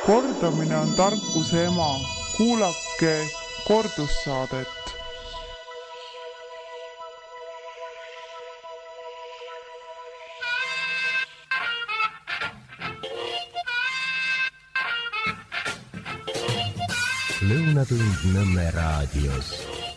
Kordamine on tarkuse ema. Kuulake kordussaadet. Lõunatund Nõmme raadios.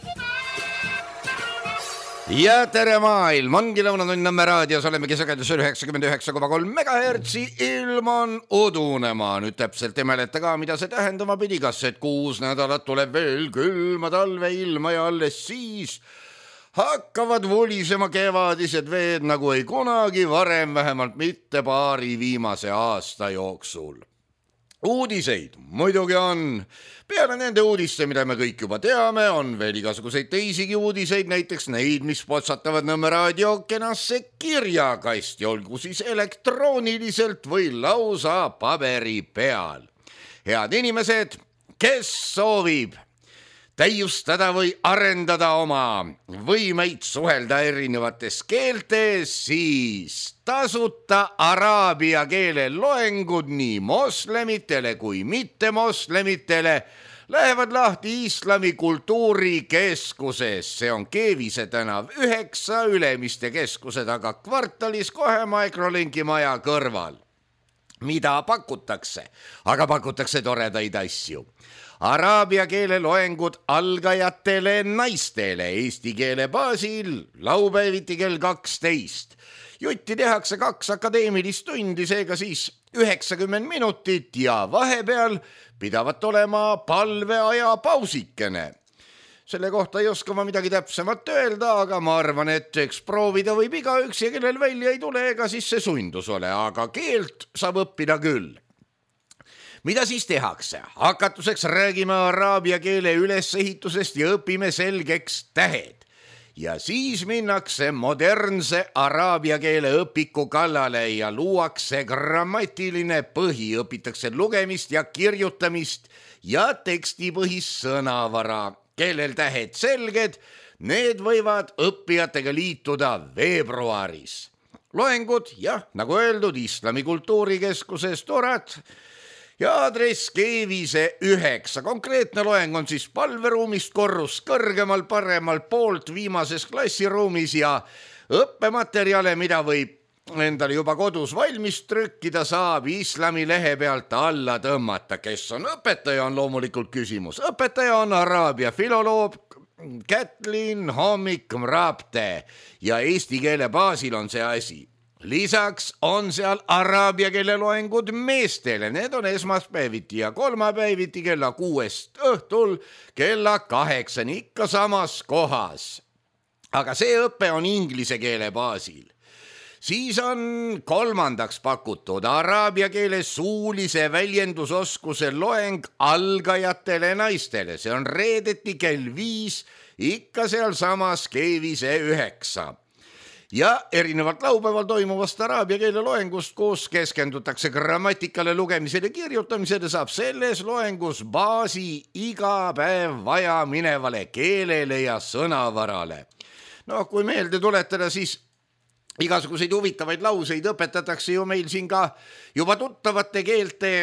Ja tere maailm, ongi Lõunatund Nõmme raadios, olemegi sagedusel 99,3 megahertsi, ilm on udunema. Nüüd täpselt emeleta ka, mida see tähendama pidi, kas et 6 nädalat tuleb veel külma talve ilma ja alles siis hakkavad volisema kevadised veed nagu ei kunagi varem, vähemalt mitte paari viimase aasta jooksul. Uudiseid muidugi on. Peale nende uudiste, mida me kõik juba teame, on veel igasuguseid teisigi uudiseid, näiteks neid, mis potsatavad Nõmme raadio kenasse kirjakasti, olgu siis elektrooniliselt või lausa paberi peal. Head inimesed, kes soovib täiustada või arendada oma võimeid suhelda erinevates keeltes, siis tasuta araabia keele loengud nii moslemitele kui mittemoslemitele lähevad lahti Islami kultuurikeskuses. See on Keevise tänav 9 Ülemiste keskuse taga kvartalis kohe Microlinki maja kõrval. Mida pakutakse? Aga pakutakse toredaid asju. Araabia keele loengud algajatele naistele eesti keele baasil laupäeviti kell 12. Jutti tehakse 2 akadeemilist tundi, seega siis 90 minutit ja vahepeal pidavat olema palveaja pausikene. Selle kohta ei oska ma midagi täpsemat öelda, aga ma arvan, et eks proovida võib igaüks ja kellel välja ei tule, ega siis see sundus ole, aga keelt saab õppida küll. Mida siis tehakse? Hakatuseks räägime araabia keele ülesehitusest ja õpime selgeks tähed. Ja siis minnakse modernse araabia keele õpiku kallale ja luuakse grammatiline põhi, õpitakse lugemist ja kirjutamist ja tekstipõhist sõnavara. Kellel tähed selged, need võivad õppijatega liituda veebruaris. Loengud, jah, nagu öeldud, Islami kultuurikeskuses Torat ja aadress Keevise 9. Konkreetne loeng on siis palveruumist korrus kõrgemal paremal poolt viimases klassiruumis ja õppematerjale, mida võib endale juba kodus valmis trükkida, saab Islami lehe pealt alla tõmmata. Kes on õpetaja, on loomulikult küsimus. Õpetaja on araabia filoloog Kätlin Hommik-Mrabte ja eesti keele baasil on see asi. Lisaks on seal araabia keele loengud meestele, need on esmaspäeviti ja kolmapäeviti kella 6 õhtul kella 8 ikka samas kohas. Aga see õpe on inglise keele baasil. Siis on kolmandaks pakutud araabia keele suulise väljendusoskuse loeng algajatele naistele. See on reedeti kell 5 ikka seal samas Keevise 9. Ja erinevalt laupäeval toimuvast araabia keele loengust, kus keskendutakse grammatikale, lugemisele ja kirjutamisele, saab selles loengus baasi iga päev vaja minevale keelele ja sõnavarale. No kui meelde tuletada, siis igasuguseid huvitavaid lauseid õpetatakse ju meil siin ka juba tuttavate keelte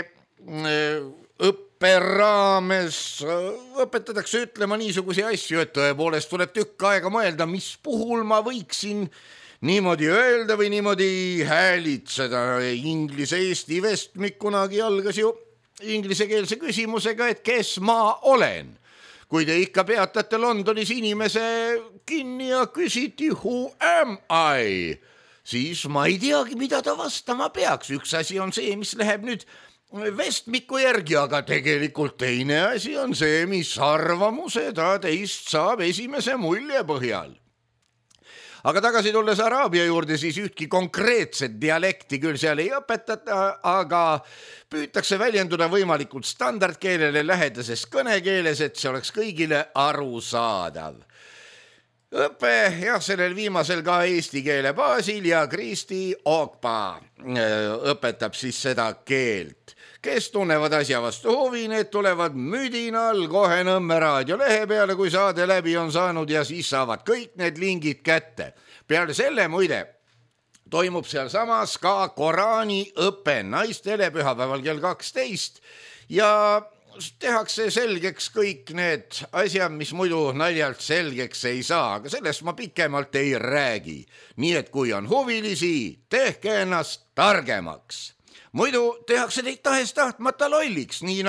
õppe raames. Õpetatakse ütlema niisugusi asju, et tõepoolest tuleb tükk aega mõelda, mis puhul ma võiksin niimoodi öelda või niimoodi häälitseda. Inglise-Eesti vestmik kunagi algas ju inglisekeelse küsimusega, et kes ma olen. Kui te ikka peatate Londonis inimese kinni ja küsiti who am I, siis ma ei teagi, mida ta vastama peaks. Üks asi on see, mis läheb nüüd vestmiku järgi, aga tegelikult teine asi on see, mis arvamuse ta teist saab esimese mulje põhjal. Aga tagasi tulles araabia juurde, siis ühtki konkreetset dialekti küll seal ei õpetata, aga püütakse väljenduda võimalikult standardkeelele lähedases kõnekeeles, et see oleks kõigile arusaadav. Õpe, jah, sellel viimasel ka eesti keele baasil ja Kristi Ookpa õpetab siis seda keelt. Kes tunnevad asja vastu huvi, need tulevad müdinal kohe Nõmme raadio lehe peale, kui saade läbi on saanud ja siis saavad kõik need lingid kätte. Peale selle muide toimub seal samas ka Koraani õpe naistele pühapäeval kell 12 ja tehakse selgeks kõik need asjad, mis muidu naljalt selgeks ei saa, aga sellest ma pikemalt ei räägi. Nii et kui on huvilisi, tehke ennast targemaks. Muidu tehakse teid tahes tahtmata lolliks, nii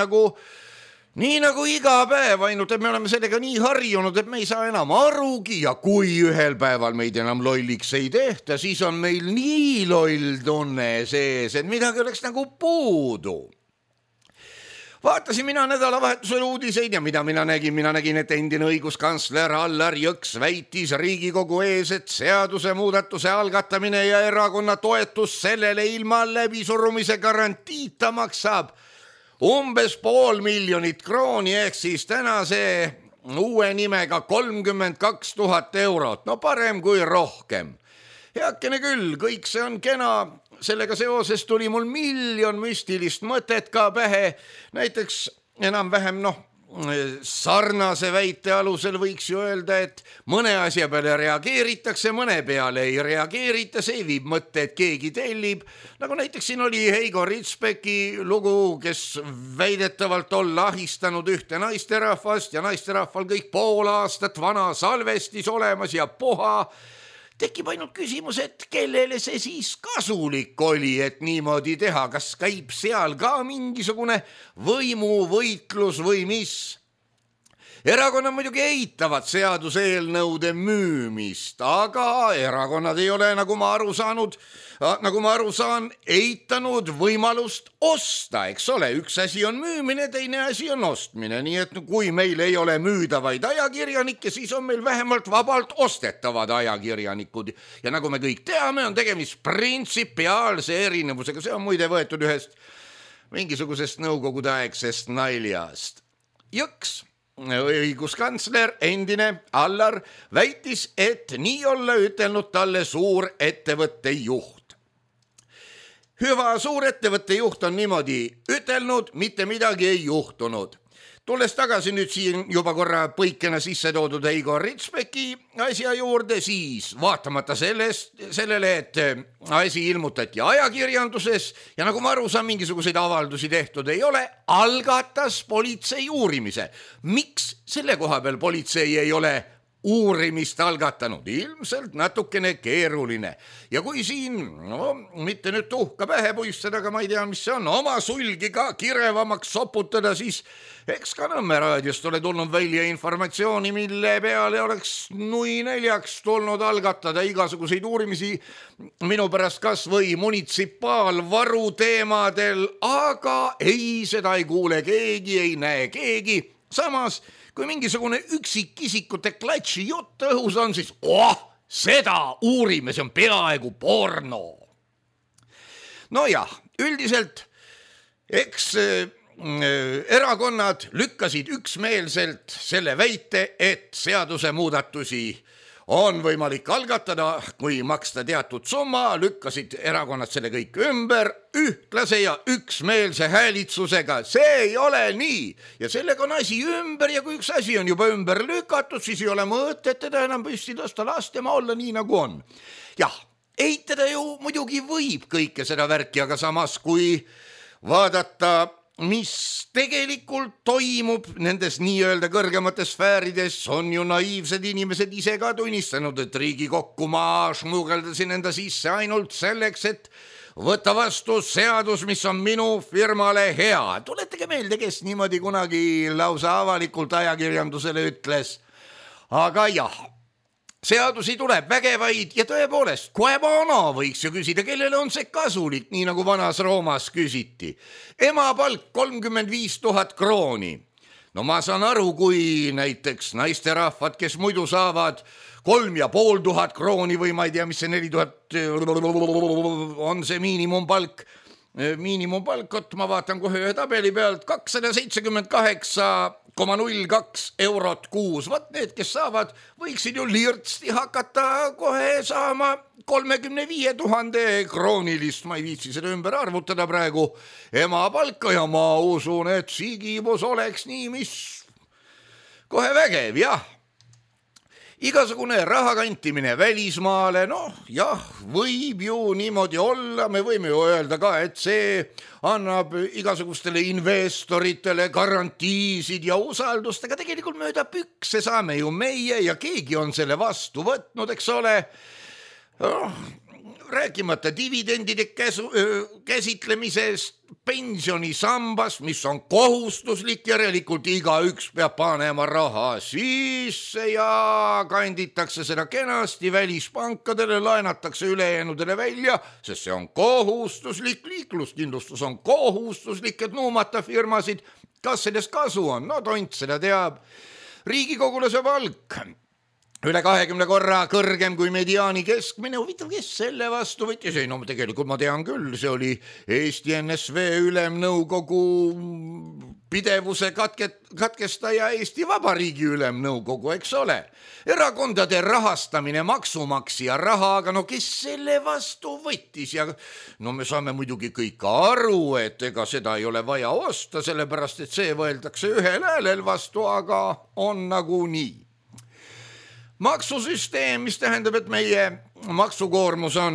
nagu iga päev, ainult et me oleme sellega nii harjunud, et me ei saa enam arugi ja kui ühel päeval meid enam lolliks ei tehta, siis on meil nii loll tunne sees, et midagi oleks nagu puudu. Vaatasin mina nädalavahetusel uudiseid ja mida mina nägin, et endine õiguskantsler Allar Jõks väitis Riigikogu ees, et seaduse muudatuse algatamine ja erakonna toetus sellele ilma läbisurumise garantiita maksab umbes 500 000 krooni ehk siis tänase uue nimega 32 000 eurot. No parem kui rohkem. Heakene küll, kõik see on kena. Sellega seoses tuli mul miljon müstilist mõtet ka pähe. Näiteks enam-vähem sarnase väite alusel võiks ju öelda, et mõne asja peale reageeritakse, mõne peale ei reageerita, see viib mõtte, et keegi tellib. Nagu näiteks siin oli Heigo Ritspeki lugu, kes väidetavalt olla ahistanud ühte naisterahvast ja naisterahval kõik pool aastat vana salvestis olemas ja poha. Tekib ainult küsimus, et kellele see siis kasulik oli, et niimoodi teha, kas käib seal ka mingisugune võimuvõitlus või mis? Erakonnad muidugi eitavad seaduseelnõude müümist, aga erakonnad ei ole, nagu ma aru saan, eitanud võimalust osta, eks ole. Üks asi on müümine, teine asi on ostmine, nii et kui meil ei ole müüdavaid ajakirjanikke, siis on meil vähemalt vabalt ostetavad ajakirjanikud. Ja nagu me kõik teame, on tegemist printsipiaalse erinevusega, see on muide võetud ühest mingisugusest nõukogudeaegsest naljast. Jõks, õiguskantsler, endine Allar, väitis, et nii olla ütelnud talle suur ettevõtte juht. Hüva suurettevõtte juht on niimoodi ütelnud, mitte midagi ei juhtunud. Tulles tagasi nüüd siin juba korra põikena sisse toodud Heigo Ritspeki asja juurde, siis vaatamata sellele, et asi ilmutati ajakirjanduses ja nagu ma aru saan, mingisuguseid avaldusi tehtud ei ole, algatas politsei uurimise. Miks selle koha peal politsei ei ole uurimist algatanud? Ilmselt natukene keeruline. Ja kui siin, mitte nüüd tuhka pähe puistada, aga ma ei tea, mis see on, oma sulgi ka kirevamaks soputada, siis eks ka Nõmme raadiost ole tulnud välja informatsiooni, mille peale oleks nui neljaks tulnud algatada igasuguseid uurimisi minu pärast kas või munitsipaalvaru teemadel, aga ei, seda ei kuule keegi, ei näe keegi. Samas, kui mingisugune üksikisikute klatši jutt õhus on, siis seda uurime, see on peaaegu porno. No jah, üldiselt, eks erakonnad lükkasid üksmeelselt selle väite, et seaduse muudatusi on võimalik algatada, kui maksta teatud summa, lükkasid erakonnad selle kõik ümber ühtlase ja üksmeelse häälitsusega. See ei ole nii ja sellega on asi ümber ja kui üks asi on juba ümber lükatud, siis ei ole mõtet teda enam püsti tõsta, last tema olla nii nagu on. Jah, eitada ju muidugi võib kõike seda värki, aga samas kui vaadata, mis tegelikult toimub nendes nii-öelda kõrgemates sfäärides, on ju naiivsed inimesed ise ka tunnistanud, et Riigikokku ma šmugeldasin enda sisse ainult selleks, et võtta vastu seadus, mis on minu firmale hea. Tuletage meelde, kes niimoodi kunagi lausa avalikult ajakirjandusele ütles. Aga jah, seadusi tuleb vägevaid ja tõepoolest, quo bono võiks ju küsida, kellele on see kasulik, nii nagu vanas Roomas küsiti. Emapalk 35 000 krooni. No ma saan aru, kui näiteks naisterahvad, kes muidu saavad 3500 krooni või ma ei tea, mis see 4000 on see miinimumpalk. Miinimumpalkot ma vaatan kohe ühe tabeli pealt 278,02 eurot kuus. Vat need, kes saavad, võiksid ju lirtsti hakata kohe saama 35 000 kroonilist. Ma ei viitsi seda ümber arvutada praegu emapalka ja ma usun, et Sigibus oleks nii, mis kohe vägev, jah. igasugune raha kantimine välismaale, noh jah, võib ju niimoodi olla, me võime ju öelda ka, et see annab igasugustele investoritele garantiisid ja usaldust, aga tegelikult mööda pükse saame ju meie ja keegi on selle vastu võtnud, eks ole. Rääkimata dividendide käsitlemisest, pensionisambas, mis on kohustuslik, järelikult igaüks peab panema raha sisse ja kanditakse seda kenasti välispankadele, laenatakse ülejäänudele välja, sest see on kohustuslik, liikluskindlustus on kohustuslik, et nuumata firmasid. Kas sellest kasu on? No tont seda teab. Riigikogulase palk üle 20 korra kõrgem kui mediaani keskmine. Huvitav, kes selle vastu võttis? Ei, no tegelikult ma tean küll, see oli Eesti NSV ülemnõukogu pidevuse katkestaja Eesti Vabariigi ülemnõukogu, eks ole. Erakondade rahastamine maksumaksja rahaga, no kes selle vastu võttis? Ja no me saame muidugi kõik aru, et ega seda ei ole vaja osta, sellepärast et see võeldakse ühel häälel vastu, aga on nagu nii. Maksusüsteem, mis tähendab, et meie maksukoormus on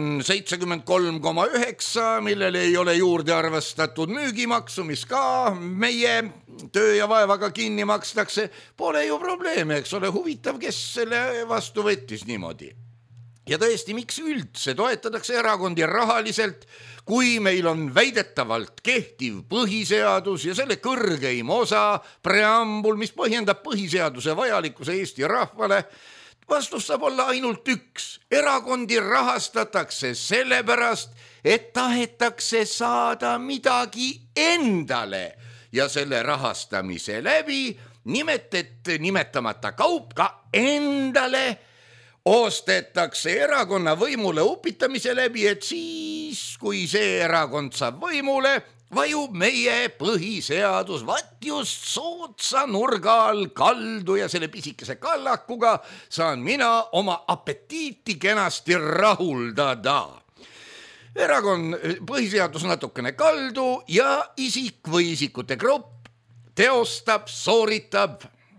73,9, millele ei ole juurde arvestatud müügimaksu, mis ka meie töö ja vaevaga kinni makstakse, pole ju probleeme, eks ole. Huvitav, kes selle vastu võttis niimoodi. Ja tõesti, miks üldse toetatakse erakondi rahaliselt, kui meil on väidetavalt kehtiv põhiseadus ja selle kõrgeim osa, preambul, mis põhjendab põhiseaduse vajalikkuse Eesti rahvale. Vastus saab olla ainult üks. Erakondi rahastatakse sellepärast, et tahetakse saada midagi endale ja selle rahastamise läbi nimetamata kaup ka endale ostetakse erakonna võimule upitamise läbi, et siis, kui see erakond saab võimule, vajub meie põhiseadus just sootsa nurga all kaldu ja selle pisikese kallakuga saan mina oma apetiiti kenasti rahuldada. Põhiseadus natukene kaldu ja isik või isikute grupp teostab, sooritab,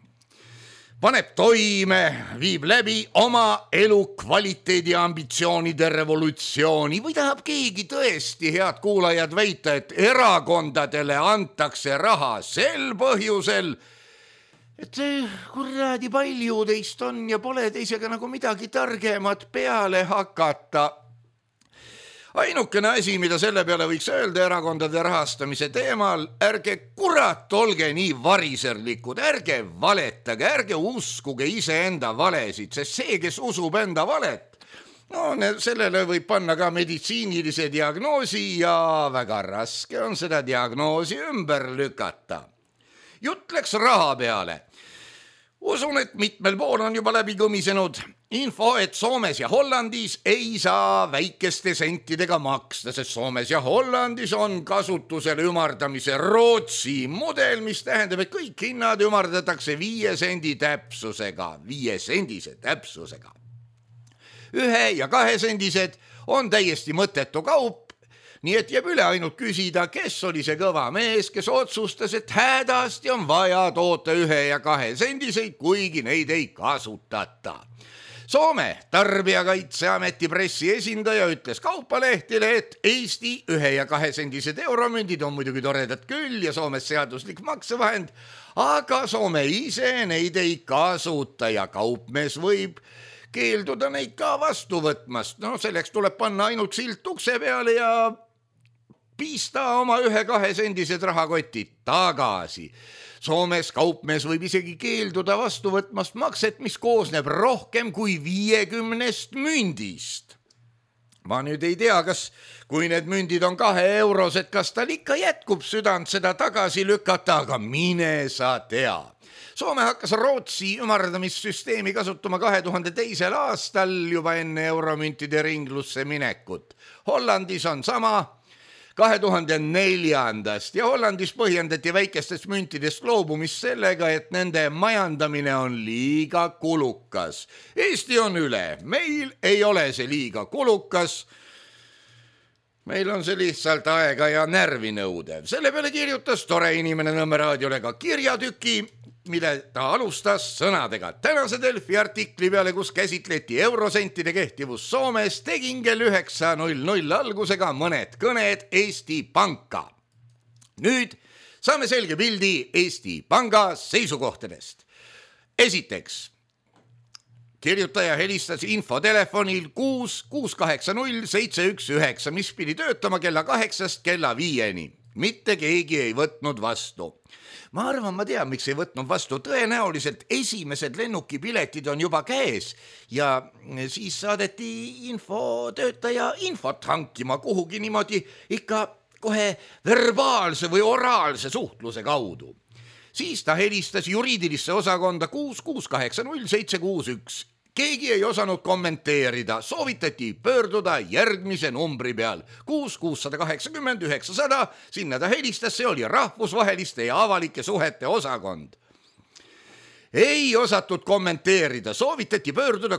paneb toime, viib läbi oma elu kvaliteedi ambitsioonide revolutsiooni või tahab keegi tõesti, head kuulajad, väita, et erakondadele antakse raha sel põhjusel, et kuradi palju teist on ja pole teisega nagu midagi targemat peale hakata. Ainukene asi, mida selle peale võiks öelda erakondade rahastamise teemal, ärge kurat olge nii variserlikud, ärge valetage, ärge uskuge iseenda valesid, sest see, kes usub enda valet, no sellele võib panna ka meditsiinilise diagnoosi ja väga raske on seda diagnoosi ümber lükata. Jutt läks raha peale. Usun, et mitmel pool on juba läbi kõmisenud info, et Soomes ja Hollandis ei saa väikeste sentidega maksta, sest Soomes ja Hollandis on kasutusel ümardamise Rootsi mudel, mis tähendab, et kõik hinnad ümardatakse 5 sendi täpsusega, 5 sendise täpsusega. 1 ja 2 sendised on täiesti mõttetu kaup. Nii et jääb üle ainult küsida, kes oli see kõva mees, kes otsustas, et hädasti on vaja toota 1 ja 2 sendiseid, kuigi neid ei kasutata. Soome Tarbijakaitseameti pressiesindaja ütles Kaupalehtile, et Eesti 1 ja 2 sendised euromündid on muidugi toredad küll ja Soomes seaduslik maksevahend, aga Soome ise neid ei kasuta ja kaupmees võib keelduda neid ka vastu võtmast. No selleks tuleb panna ainult silt ukse peale ja piista oma 1-2 sendised rahakotid tagasi. Soomes kaupmees võib isegi keelduda vastu võtmast makset, mis koosneb rohkem kui 50 mündist. Ma nüüd ei tea, kas kui need mündid on 2 eurosed, kas tal ikka jätkub südant seda tagasi lükata, aga mine sa tea. Soome hakkas Rootsi ümardamissüsteemi kasutama 2002. aastal juba enne euromüntide ringlusse minekut. Hollandis on sama 2004. ja Hollandis põhjendati väikestest müntidest loobumist sellega, et nende majandamine on liiga kulukas. Eesti on üle, meil ei ole see liiga kulukas. Meil on see lihtsalt aega ja närvi nõudev. Selle peale kirjutas tore inimene Nõmme raadiole ka kirjatüki, mille ta alustas sõnadega. Tänase Delfi artikli peale, kus käsitleti eurosentide kehtivust Soomes, tegin kell 9:00 algusega mõned kõned Eesti Panka. Nüüd saame selge pildi Eesti Panga seisukohtadest. Esiteks, kirjutaja helistas infotelefonil 680-719, mis pidi töötama kella 8 kella 5. Mitte keegi ei võtnud vastu. Ma arvan, ma tean, miks ei võtnud vastu. Tõenäoliselt esimesed lennukipiletid on juba käes ja siis saadeti infotöötaja infot hankima kuhugi niimoodi ikka kohe verbaalse või oraalse suhtluse kaudu. Siis ta helistas juriidilisse osakonda 6680761. Keegi ei osanud kommenteerida, soovitati pöörduda järgmise numbri peal 6680900, sinna ta helistas, see oli rahvusvaheliste ja avalike suhete osakond. Ei osatud kommenteerida, soovitati pöörduda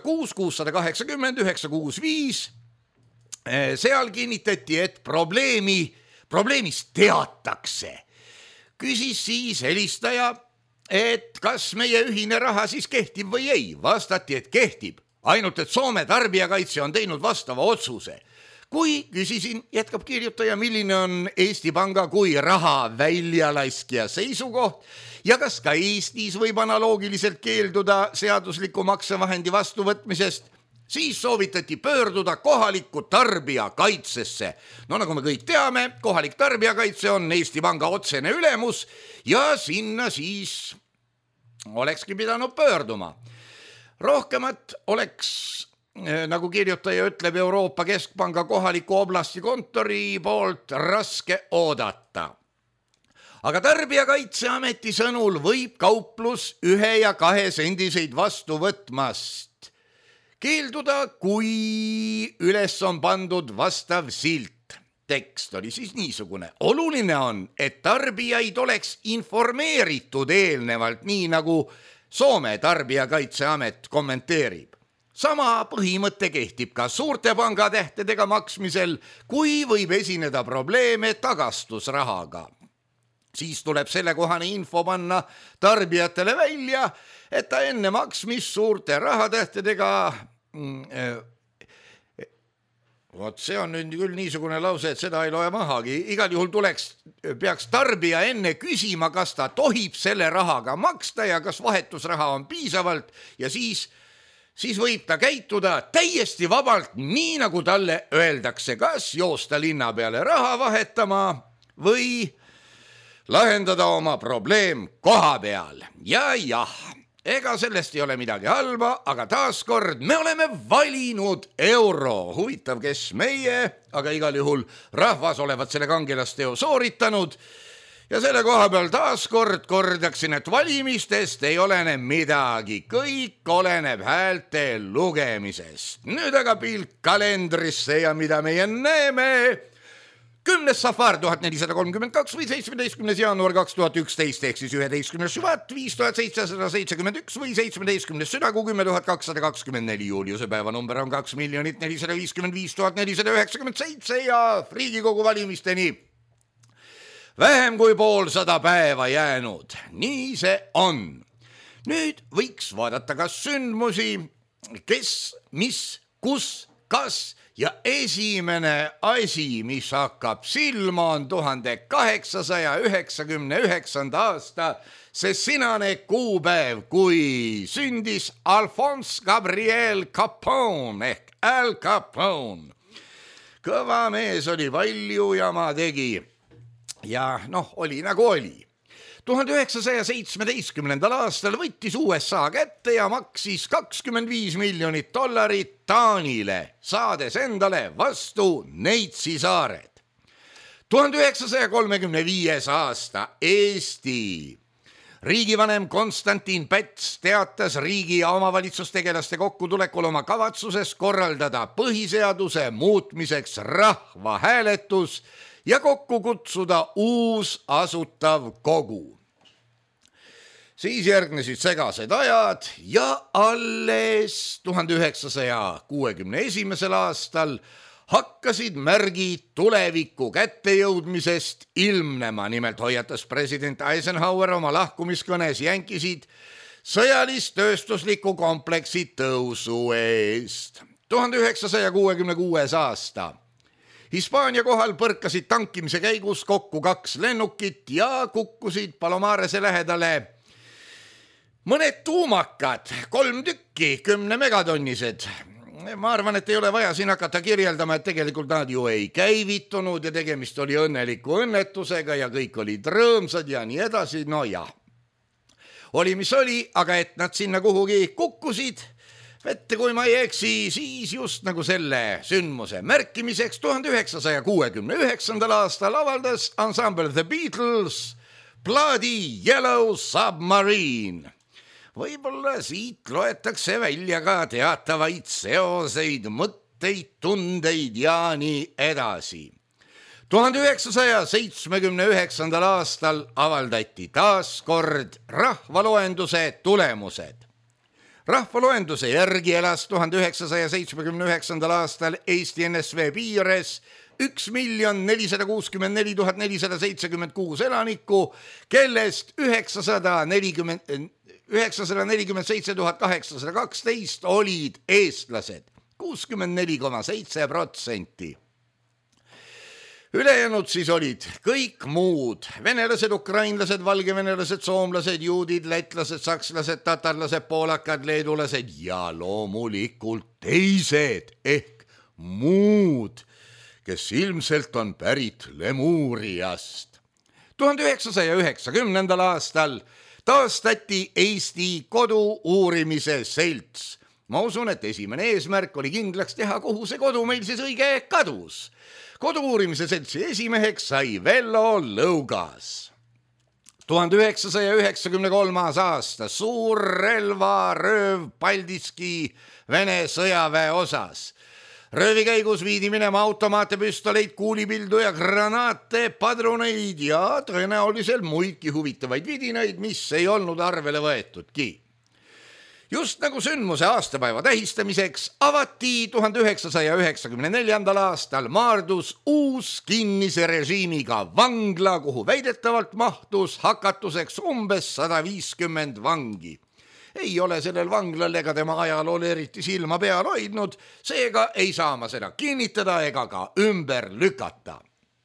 6680965, seal kinnitati, et probleemist teatakse. Küsis siis helistaja, et kas meie ühine raha siis kehtib või ei. Vastati, et kehtib, ainult et Soome tarbijakaitse on teinud vastava otsuse. Kui küsisin, jätkab kirjutaja, milline on Eesti Panga kui raha väljalaskja seisukoht ja kas ka Eestis võib analoogiliselt keelduda seadusliku maksevahendi vastuvõtmisest, siis soovitati pöörduda kohalikku tarbijakaitsesse. No nagu me kõik teame, kohalik tarbijakaitse on Eesti Panga otsene ülemus ja sinna siis olekski pidanud pöörduma. Rohkemat oleks, nagu kirjutaja ütleb, Euroopa Keskpanga kohaliku oblasti kontori poolt raske oodata. Aga Tarbijakaitseameti sõnul võib kauplus 1 ja 2 sendiseid vastu võtmast keelduda, kui üles on pandud vastav silt. Tekst oli siis niisugune. Oluline on, et tarbijaid oleks informeeritud eelnevalt, nii nagu Soome Tarbijakaitseamet kommenteerib. Sama põhimõte kehtib ka suurte pangatähtedega maksmisel, kui võib esineda probleeme tagastusrahaga. Siis tuleb sellekohane info panna tarbijatele välja, et ta enne maksmist suurte rahatähtedega vot see on nüüd küll niisugune lause, et seda ei loe mahagi. Igal juhul peaks tarbija enne küsima, kas ta tohib selle rahaga maksta ja kas vahetusraha on piisavalt ja siis võib ta käituda täiesti vabalt, nii nagu talle öeldakse, kas joosta linna peale raha vahetama või lahendada oma probleem koha peal. Ja ega sellest ei ole midagi halba, aga taaskord me oleme valinud euro. Huvitav, kes meie, aga igal juhul rahvas olevat selle kangelasteo sooritanud. Ja selle koha peal taaskord kordaksin, et valimistest ei olene midagi. Kõik oleneb häälte lugemisest. Nüüd aga pilk kalendrisse ja mida meie näeme. 10. safar 1432 või 17. jaanuar 2011 ehk siis 11. šuvat 5771 või 17. südakuu 10224. Juuliuse päevanumber on 2 455 497 ja Riigikogu valimisteni vähem kui 150 päeva jäänud. Nii see on. Nüüd võiks vaadata ka sündmusi, kes, mis, kus, kas ja esimene asi, mis hakkab silma, on 1899. aasta, see sinane kuupäev, kui sündis Alphonse Gabriel Capone ehk Al Capone. Kõva mees oli, palju jama tegi ja oli nagu oli. 1917. aastal võttis USA kätte ja maksis $25 miljonit Taanile, saades endale vastu Neitsi saared. 1935. aasta Eesti. Riigivanem Konstantin Päts teatas riigi ja omavalitsustegelaste kokkutulekul oma kavatsuses korraldada põhiseaduse muutmiseks rahvahääletus ja kokku kutsuda uus asutav kogu. Siis järgnesid segased ajad ja alles 1961. aastal hakkasid märgid tuleviku kättejõudmisest ilmnema. Nimelt hoiatas president Eisenhower oma lahkumiskõnes jänkisid sõjalist-tööstusliku kompleksi tõusu eest. 1966. aasta. Hispaania kohal põrkasid tankimise käigus kokku 2 lennukit ja kukkusid Palomarese lähedale mõned tuumakad, 3 tükki, 10 megatonnised. Ma arvan, et ei ole vaja siin hakata kirjeldama, et tegelikult nad ju ei käivitunud ja tegemist oli õnneliku õnnetusega ja kõik olid rõõmsad ja nii edasi. No jah, oli mis oli, aga et nad sinna kuhugi kukkusid, ette kui ma ei eksi, siis just nagu selle sündmuse märkimiseks 1969. aastal avaldas ansambel The Beatles plaadi Yellow Submarine. Võib-olla siit loetakse välja ka teatavaid seoseid, mõtteid, tundeid ja nii edasi. 1979. aastal avaldati taas kord rahvaloenduse tulemused. Rahvaloenduse järgi elas 1979. aastal Eesti NSV piires 1 464 476 elanikku, kellest 947 812 olid eestlased, 64,7%. Ülejäänud siis olid kõik muud, venelased, ukrainlased, valgevenelased, soomlased, juudid, lätlased, sakslased, tatarlased, poolakad, leedulased ja loomulikult teised ehk muud, kes ilmselt on pärit Lemuuriast. 1990. aastal taastati Eesti kodu-uurimise selts. Ma usun, et esimene eesmärk oli kindlaks teha, kuhu see kodu meil siis õige kadus. Kodu-uurimise seltsi esimeheks sai Vello Lõugas. 1993. aasta suur relvarööv Paldiski Vene sõjaväe osas. Röövi käigus viidi minema automaate, püstoleid, kuulipildu ja granaate, padruneid ja tõenäoliselt muidki huvitavaid vidinaid, mis ei olnud arvele võetudki. Just nagu sündmuse aastapäeva tähistamiseks avati 1994. aastal Maardus uus kinnise režiimiga vangla, kuhu väidetavalt mahtus hakatuseks umbes 150 vangi. Ei ole sellel vanglal ega tema ajalool eriti silma peal hoidnud, seega ei saa ma seda kinnitada ega ka ümber lükata.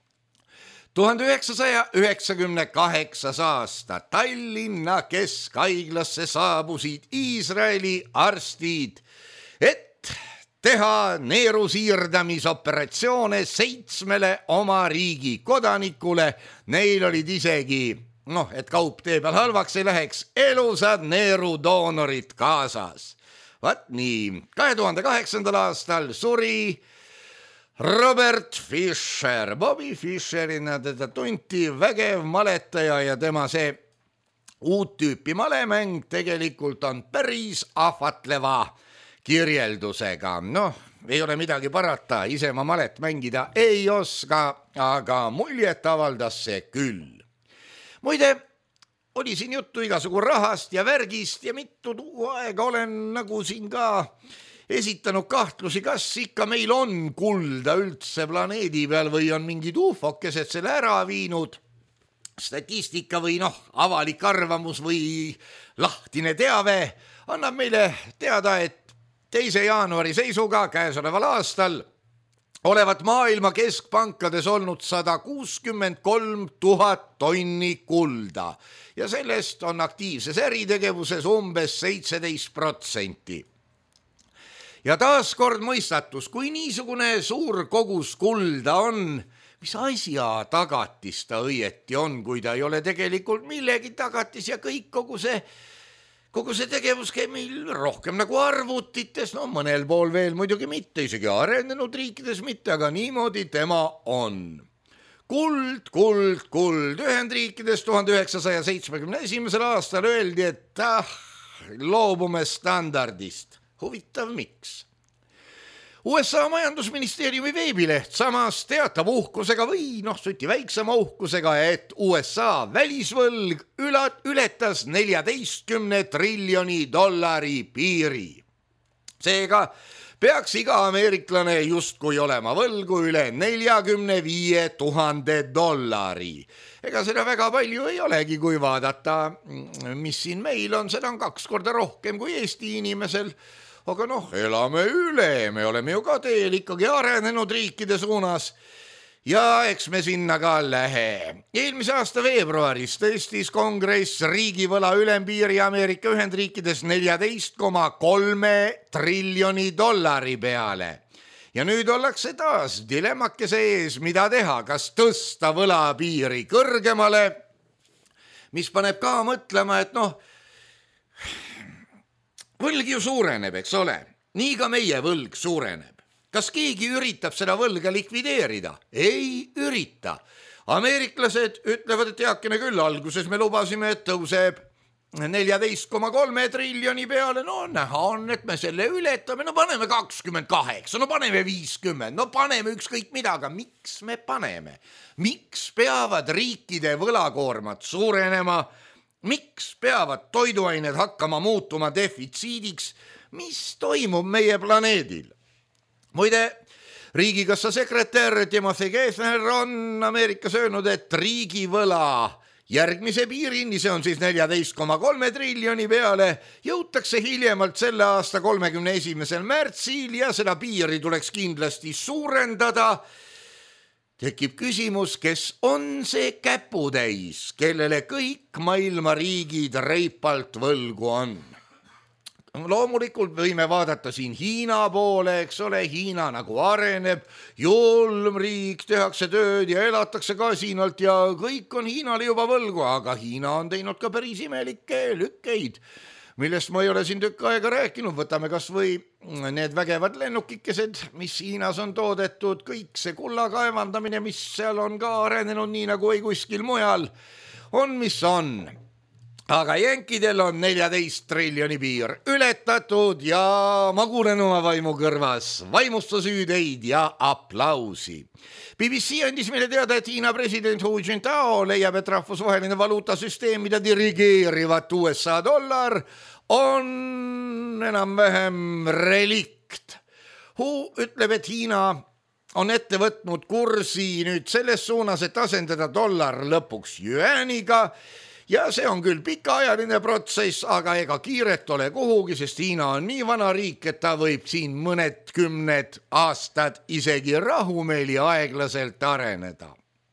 1998. aasta Tallinna Keskhaiglasse saabusid Iisraeli arstid, et teha neerusiirdamisoperatsioone 7 oma riigi kodanikule. Neil olid isegi, et kaup tee peal halvaks ei läheks, elusad neerudoonorid kaasas. Vaat nii, 2008. aastal suri Robert Fischer, Bobby Fischerina teda tunti, vägev maletaja ja tema see uut tüüpi malemäng tegelikult on päris ahvatleva kirjeldusega. Ei ole midagi parata, ise ma malet mängida ei oska, aga muljet avaldas see küll. Muide, oli siin juttu igasugu rahast ja värgist ja mitu aega olen nagu siin ka esitanud kahtlusi, kas ikka meil on kulda üldse planeedi peal või on mingid ufokesed selle ära viinud. Statistika või avalik arvamus või lahtine teave annab meile teada, et 2. jaanuari seisuga käesoleval aastal olevat maailma keskpankades olnud 163 000 tonni kulda ja sellest on aktiivses äritegevuses umbes 17%. Ja taaskord mõistatus, kui niisugune suur kogus kulda on, mis asja tagatis ta õieti on, kui ta ei ole tegelikult millegi tagatis ja kõik kogu see tegevus käib meil rohkem nagu arvutites, mõnel pool veel muidugi mitte, isegi arenenud riikides mitte, aga niimoodi tema on. Kuld. Ühendriikides 1971. aastal öeldi, et loobume standardist. Huvitav miks? USA majandusministeeriumi veebileht samas teatab uhkusega või suti väiksema uhkusega, et USA välisvõlg ületas 14 triljoni dollari piiri. Seega peaks iga ameeriklane justkui olema võlgu üle $45,000. Ega seda väga palju ei olegi, kui vaadata, mis siin meil on, seda on 2 korda rohkem kui Eesti inimesel. Aga elame üle, me oleme ju ka teel ikkagi arenenud riikide suunas. Ja eks me sinna ka lähe. Eelmise aasta veebruaris tõstis kongress riigivõla ülempiiri Ameerika Ühendriikides $14,3 triljoni peale. Ja nüüd ollakse taas dilemmakese ees, mida teha, kas tõsta võlapiiri kõrgemale, mis paneb ka mõtlema, et võlg ju suureneb, eks ole. Nii ka meie võlg suureneb. Kas keegi üritab seda võlga likvideerida? Ei ürita. Ameeriklased ütlevad, et heakene küll, alguses me lubasime, et tõuseb 14,3 triljoni peale. Näha on, et me selle ületame. Paneme 28, paneme 50, paneme ükskõik mida, aga miks me paneme? Miks peavad riikide võlakoormad suurenema? Miks peavad toiduained hakkama muutuma defitsiidiks? Mis toimub meie planeedil? Muide, riigikassa sekretär Timothy Geithner on Ameerikas öelnud, et riigivõla järgmise piirini, see on siis 14,3 triljoni peale, jõutakse hiljemalt selle aasta 31. märtsil ja seda piiri tuleks kindlasti suurendada. Tekib küsimus, kes on see käputäis, kellele kõik maailma riigid reipalt võlgu on. Loomulikult võime vaadata siin Hiina poole, eks ole, Hiina nagu areneb, julm riik, tehakse tööd ja elatakse kasinalt ja kõik on Hiinale juba võlgu, aga Hiina on teinud ka päris imelikke lükkeid, millest ma ei ole siin tükk aega rääkinud. Võtame kas või need vägevad lennukikesed, mis Hiinas on toodetud, kõik see kulla kaevandamine, mis seal on ka arenenud nii nagu ei kuskil mujal, on mis on. Aga jänkidel on 14 triljoni piir ületatud ja ma kuulen oma vaimu kõrvas vaimustusüüdeid ja aplausi. BBC andis meile teada, et Hiina president Hu Jintao leiab, et rahvusvaheline valuutasüsteem, mida dirigeerivat USA dollar, on enam-vähem relikt. Hu ütleb, et Hiina on ette võtnud kursi nüüd selles suunas, et asendada dollar lõpuks jüääniga. Ja see on küll pikaajaline protsess, aga ega kiiret ole kuhugi, sest Hiina on nii vana riik, et ta võib siin mõned 10 aastad isegi rahumeeli aeglaselt areneda.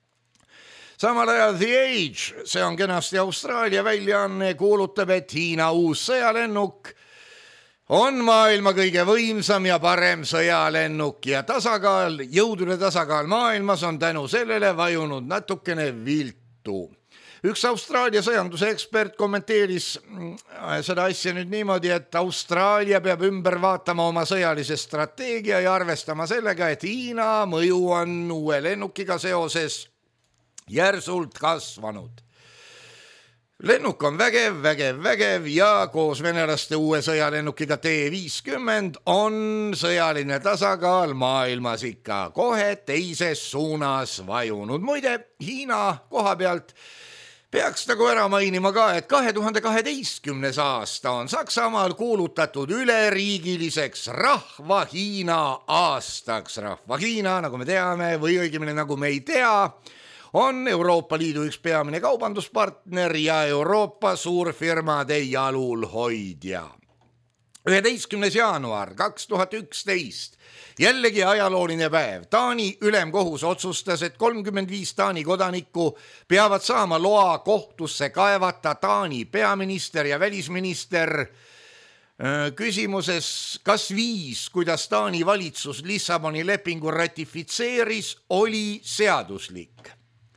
Samal ajal The Age, see on kenasti Austraalia väljaanne, kuulutab, et Hiina uus sõjalennuk on maailma kõige võimsam ja parem sõjalennuk ja tasakaal, jõudude tasakaal maailmas on tänu sellele vajunud natukene viltu. Üks Austraalia sõjanduse ekspert kommenteeris seda asja nüüd niimoodi, et Austraalia peab ümber vaatama oma sõjalise strateegia ja arvestama sellega, et Hiina mõju on uue lennukiga seoses järsult kasvanud. Lennuk on vägev ja koos venelaste uue sõjalennukiga T-50 on sõjaline tasakaal maailmas ikka kohe teises suunas vajunud. Muide, Hiina koha pealt peaks nagu ära mainima ka, et 2012. aasta on Saksamaal kuulutatud üleriigiliseks Rahva-Hiina aastaks. Rahva-Hiina, nagu me teame, või õigemini nagu me ei tea, on Euroopa Liidu üks peamine kaubanduspartner ja Euroopa suurfirmade jalulhoidja. 11. jaanuar 2011, jällegi ajalooline päev. Taani ülemkohus otsustas, et 35 Taani kodanikku peavad saama loa kohtusse kaevata Taani peaminister ja välisminister küsimuses, kas viis, kuidas Taani valitsus Lissaboni lepingu ratifitseeris, oli seaduslik.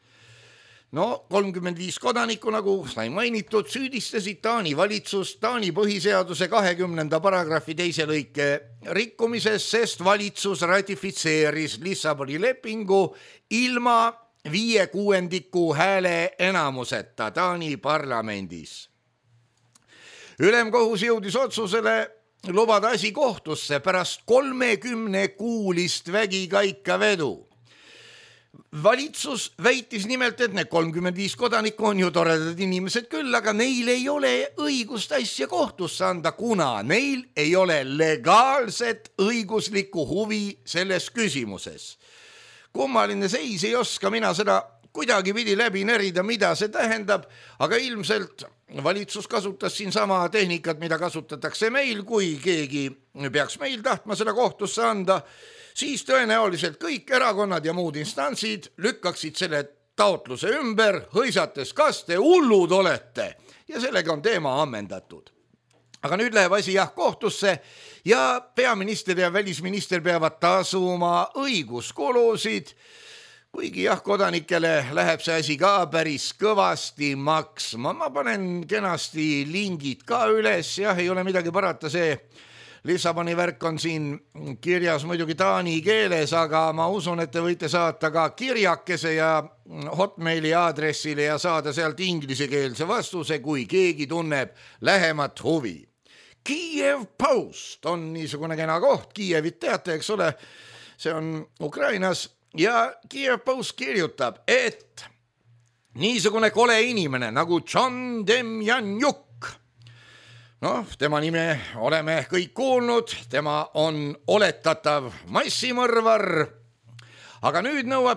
35 kodanikku, nagu sai mainitud, süüdistasid Taani valitsust Taani põhiseaduse 20. paragrahvi 2. lõike rikkumises, sest valitsus ratifitseeris Lissaboni lepingu ilma 5/6 hääle enamuseta Taani parlamendis. Ülemkohus jõudis otsusele lubada asi kohtusse pärast 30-kuulist vägikaikavedu. Valitsus väitis nimelt, et need 35 kodanikku on ju toredad inimesed küll, aga neil ei ole õigust asja kohtusse anda, kuna neil ei ole legaalset õiguslikku huvi selles küsimuses. Kummaline seis, ei oska mina seda kuidagi pidi läbi närida, mida see tähendab, aga ilmselt valitsus kasutas siin sama tehnikat, mida kasutatakse meil, kui keegi peaks meil tahtma seda kohtusse anda, siis tõenäoliselt kõik erakonnad ja muud instantsid lükkaksid selle taotluse ümber, hõisates, kas te hullud olete, ja sellega on teema ammendatud. Aga nüüd läheb asi kohtusse ja peaminister ja välisminister peavad tasuma õiguskulusid, kuigi kodanikele läheb see asi ka päris kõvasti maksma. Ma panen kenasti lingid ka üles, ei ole midagi parata, see Lissaboni värk on siin kirjas muidugi taani keeles, aga ma usun, et te võite saata ka kirjakese ja Hotmaili aadressile ja saada sealt inglisekeelse vastuse, kui keegi tunneb lähemat huvi. Kiev Post on niisugune kena koht, Kiievit teate, eks ole, see on Ukrainas ja Kiev Post kirjutab, et niisugune kole inimene nagu John Demjanjuk, tema nime oleme kõik kuulnud, tema on oletatav massimõrvar, aga nüüd nõuab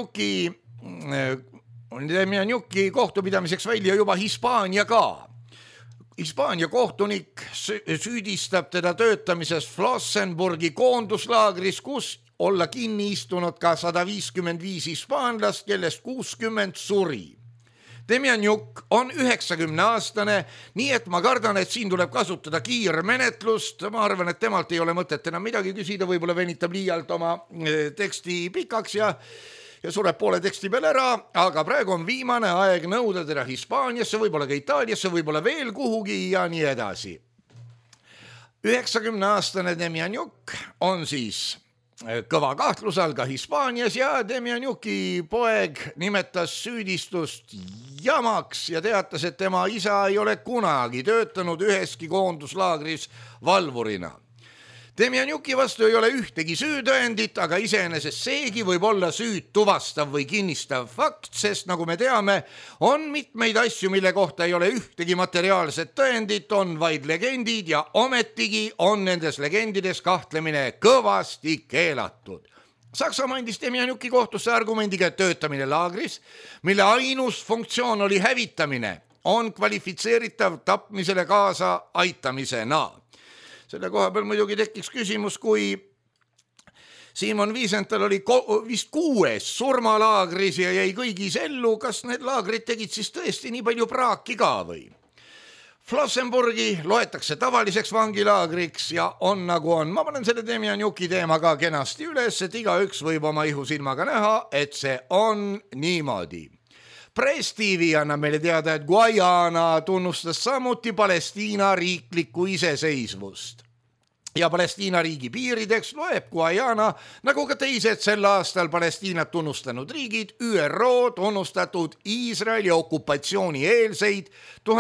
Demjanjuki kohtupidamiseks välja juba Hispaania ka. Hispaania kohtunik süüdistab teda töötamises Flossenburgi koonduslaagris, kus olla kinni istunud ka 155 hispaanlast, kellest 60 suri. Demjanjuk on 90-aastane, nii et ma kardan, et siin tuleb kasutada kiirmenetlust. Ma arvan, et temalt ei ole mõtet enam midagi küsida, võib-olla venitab liialt oma teksti pikaks ja sureb poole teksti peale ära, aga praegu on viimane aeg nõuda teda Hispaaniasse, võib-olla ka Itaaliasse, võib-olla veel kuhugi ja nii edasi. 90-aastane Demjanjuk on siis kõva kahtluse all ka Hispaanias ja Demjanjuki poeg nimetas süüdistust jamaks ja teatas, et tema isa ei ole kunagi töötanud üheski koonduslaagris valvurina. Demjanjuki vastu ei ole ühtegi süütõendit, aga iseenesest seegi võib olla süüd tuvastav või kinnistav fakt, sest nagu me teame, on mitmeid asju, mille kohta ei ole ühtegi materiaalset tõendit, on vaid legendid ja ometigi on nendes legendides kahtlemine kõvasti keelatud. Saksamaa andis Demjanjuki kohtusse argumendiga, et töötamine laagris, mille ainus funktsioon oli hävitamine, on kvalifitseeritav tapmisele kaasa aitamisena. Selle koha peal muidugi tekiks küsimus, kui Simon Wiesenthal oli vist 6 surmalaagris ja jäi kõigis ellu, kas need laagrid tegid siis tõesti nii palju praaki ka või? Flossenburgi loetakse tavaliseks vangilaagriks ja on nagu on. Ma panen selle Demjanjuki teema ka kenasti üles, et igaüks võib oma ihusilmaga näha, et see on niimoodi. Press TV annab meile teada, et Guyana tunnustas samuti Palestiina riiklikku iseseisvust. Ja Palestiina riigi piirideks loeb Guyana, nagu ka teised sel aastal Palestiinat tunnustanud riigid, ÜRO tunnustatud Iisraeli okupatsiooni eelseid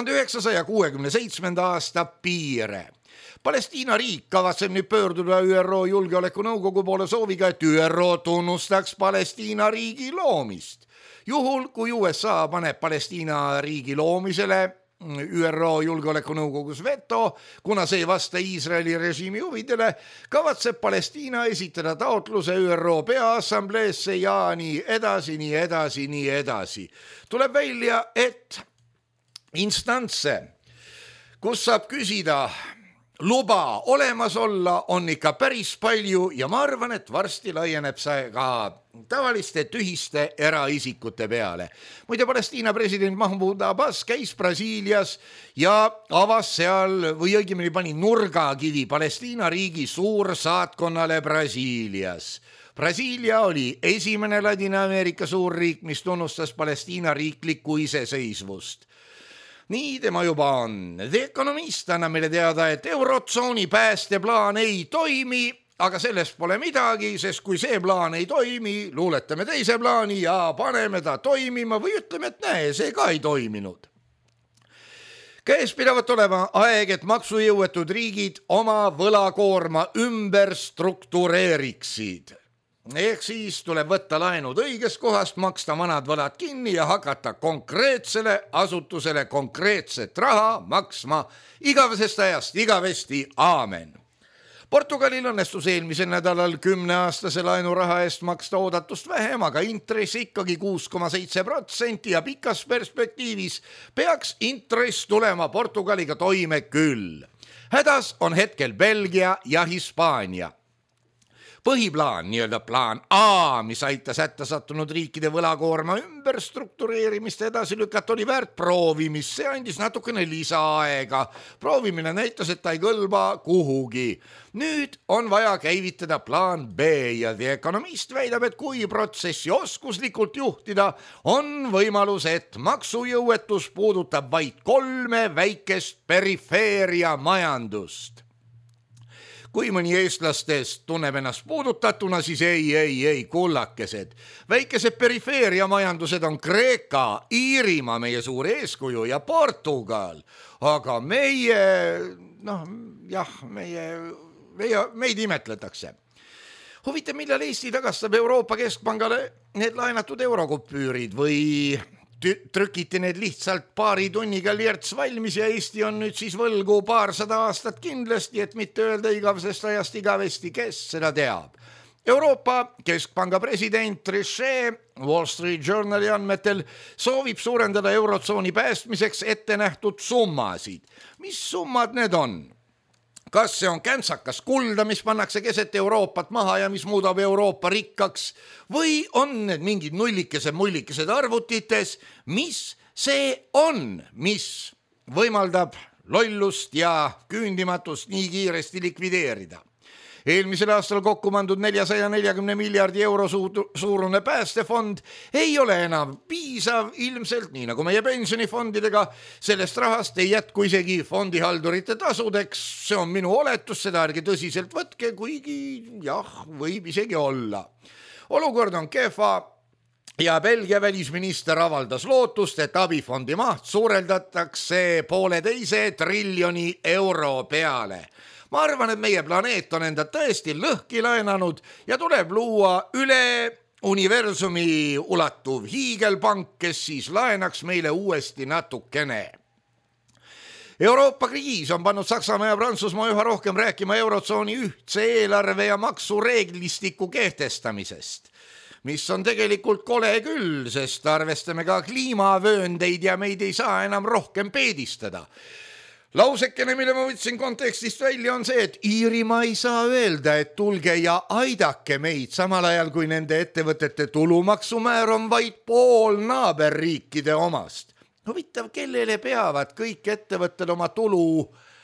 1967. aasta piire. Palestiina riik kavatseb nüüd pöörduda ÜRO Julgeolekunõukogu poole sooviga, et ÜRO tunnustaks Palestiina riigi loomist. Juhul, kui USA paneb Palestiina riigi loomisele ÜRO Julgeolekunõukogus veto, kuna see ei vasta Iisraeli režiimi huvidele, kavatseb Palestiina esitada taotluse ÜRO Peaassambleesse ja nii edasi. Tuleb välja, et instantse, kus saab küsida luba olemas olla, on ikka päris palju ja ma arvan, et varsti laieneb see ka tavaliste tühiste eraisikute peale. Muide, Palestiina president Mahmoud Abbas käis Brasiilias ja avas seal või õigemini pani nurgakivi Palestiina riigi suursaatkonnale Brasiilias. Brasiilia oli esimene Ladina-Ameerika suurriik, mis tunnustas Palestiina riiklikku iseseisvust. Nii tema juba on. The Economist annab meile teada, et eurotsooni päästeplaan ei toimi, aga sellest pole midagi, sest kui see plaan ei toimi, luuletame teise plaani ja paneme ta toimima või ütleme, et näe, see ka ei toiminud. Käes pidavat olema aeg, et maksujõuetud riigid oma võlakoorma ümber struktureeriksid. ehk siis tuleb võtta laenud õigest kohast, maksta vanad võlad kinni ja hakata konkreetsele asutusele konkreetset raha maksma igavesest ajast igavesti, aamen. Portugalil õnnestus eelmisel nädalal 10-aastase laenuraha eest maksta oodatust vähem, aga intress ikkagi 6,7% ja pikas perspektiivis peaks intress tulema Portugaliga toime küll. Hädas on hetkel Belgia ja Hispaania. Põhiplaan, nii-öelda plaan A, mis aitas hätta sattunud riikide võlakoorma ümberstruktureerimist edasi lükata, oli väärt proovimist. See andis natukene lisaaega. Proovimine näitas, et ta ei kõlba kuhugi. Nüüd on vaja käivitada plaan B ja The Economist väidab, et kui protsessi oskuslikult juhtida, on võimalus, et maksujõuetus puudutab vaid 3 väikest perifeeria majandust. Kui mõni eestlastest tunneb ennast puudutatuna, siis ei, kullakesed. Väikesed perifeeria majandused on Kreeka, Iirimaa, meie suur eeskuju ja Portugal. Aga meid imetletakse. Huvitav, millal Eesti tagastab Euroopa Keskpangale need laenatud eurokupüürid või trükiti need lihtsalt paari tunniga lierts valmis ja Eesti on nüüd siis võlgu 200 aastat kindlasti, et mitte öelda igavesest ajast igavesti, kes seda teab. Euroopa Keskpanga president Trichet Wall Street Journali andmetel soovib suurendada eurotsooni päästmiseks ette nähtud summasid. Mis summad need on? Kas see on käntsakas kulda, mis pannakse keset Euroopat maha ja mis muudab Euroopa rikkaks, või on need mingid mullikesed arvutites, mis see on, mis võimaldab lollust ja küündimatust nii kiiresti likvideerida? Eelmisel aastal kokku pandud 440 miljardi euro suurune päästefond ei ole enam piisav ilmselt, nii nagu meie pensionifondidega. Sellest rahast ei jätku isegi fondihaldurite tasudeks. See on minu oletus, seda ärge tõsiselt võtke, kuigi jah, võib isegi olla. Olukord on kehva ja Belgia välisminister avaldas lootust, et abifondi maht suureldatakse 1,5 triljoni euro peale. Ma arvan, et meie planeet on enda tõesti lõhki laenanud ja tuleb luua üle universumi ulatuv hiigelpank, kes siis laenaks meile uuesti natukene. Euroopa kriis on pannud Saksamaa ja Prantsusmaa üha rohkem rääkima eurotsooni ühtse eelarve ja maksureeglistiku kehtestamisest, mis on tegelikult kole küll, sest arvestame ka kliimavööndeid ja meid ei saa enam rohkem peedistada. Lausekene, mille ma võtsin kontekstist välja, on see, et Iirimaa ei saa öelda, et tulge ja aidake meid, samal ajal kui nende ettevõtete tulumaksumäär on vaid pool naaberriikide omast. Huvitav, kellele peavad kõik ettevõtted oma tulu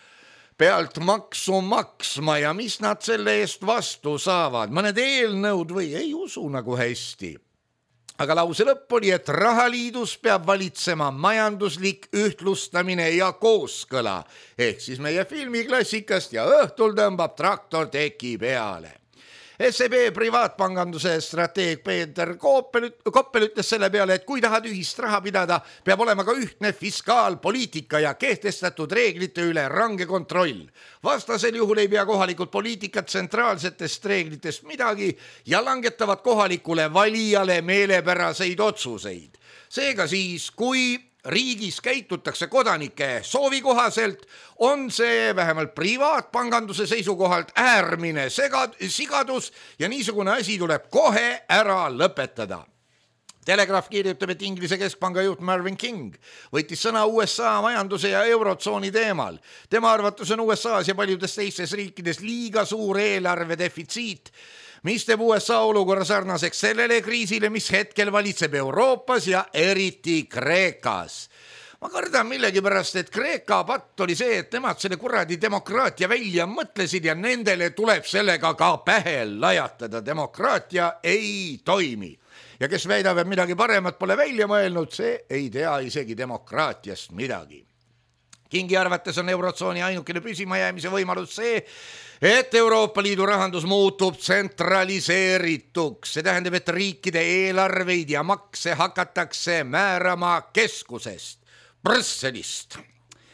pealt maksu maksma ja mis nad selle eest vastu saavad? Mõned eelnõud või ei usu nagu hästi. Aga lause lõpp oli, et rahaliidus peab valitsema majanduslik ühtlustamine ja kooskõla, ehk siis meie filmiklassikast ja õhtul tõmbab traktor teki peale. SEB privaatpanganduse strateeg Peeter Koppel ütles selle peale, et kui tahad ühist raha pidada, peab olema ka ühtne fiskaalpoliitika ja kehtestatud reeglite üle range kontroll. Vastasel juhul ei pea kohalikud poliitikat tsentraalsetest reeglitest midagi ja langetavad kohalikule valijale meelepäraseid otsuseid. Seega siis, kui riigis käitutakse kodanike soovi kohaselt, on see vähemalt privaatpanganduse seisukohalt äärmine sigadus ja niisugune asi tuleb kohe ära lõpetada. Telegraaf kirjutab, et Inglise keskpanga juht Marvin King võttis sõna USA majanduse ja eurotsooni teemal. Tema arvates on USA's ja paljudes teistes riikides liiga suur eelarve defitsiit, mis teeb USA olukorra sarnaseks sellele kriisile, mis hetkel valitseb Euroopas ja eriti Kreekas. Ma kardan millegipärast, et Kreeka patt oli see, et nemad selle kuradi demokraatia välja mõtlesid ja nendele tuleb sellega ka pähe lajatada. Demokraatia ei toimi. Ja kes väidab, et midagi paremat pole välja mõelnud, see ei tea isegi demokraatiast midagi. Kingi arvates on eurotsooni ainukene püsimajäämise võimalus see, et Euroopa Liidu rahandus muutub tsentraliseerituks. See tähendab, et riikide eelarveid ja makse hakatakse määrama keskusest, Brüsselist.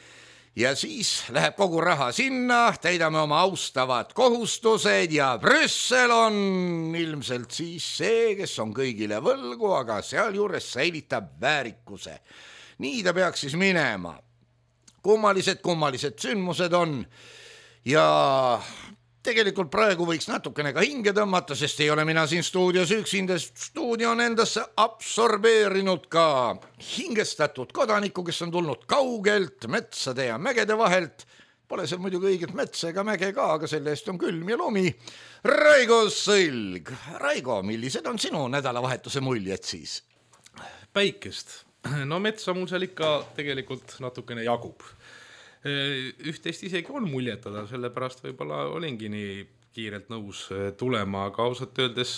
ja siis läheb kogu raha sinna, täidame oma austavad kohustused ja Brüssel on ilmselt siis see, kes on kõigile võlgu, aga sealjuures säilitab väärikuse. Nii ta peaks siis minema. Kummalised sündmused on ja tegelikult praegu võiks natukene ka hinge tõmmata, sest ei ole mina siin stuudios üksinda, stuudio on endasse absorbeerinud ka hingestatud kodaniku, kes on tulnud kaugelt metsade ja mägede vahelt. Pole seal muidugi õiget metsa ega mäge ka, aga selle eest on külm ja lumi. Raigo Sõlg. Raigo, millised on sinu nädalavahetuse muljed siis? Päikest. No metsa mul seal ikka tegelikult natukene jagub. Üht-teist isegi on muljetada, sellepärast võib-olla olingi nii kiirelt nõus tulema, aga ausalt öeldes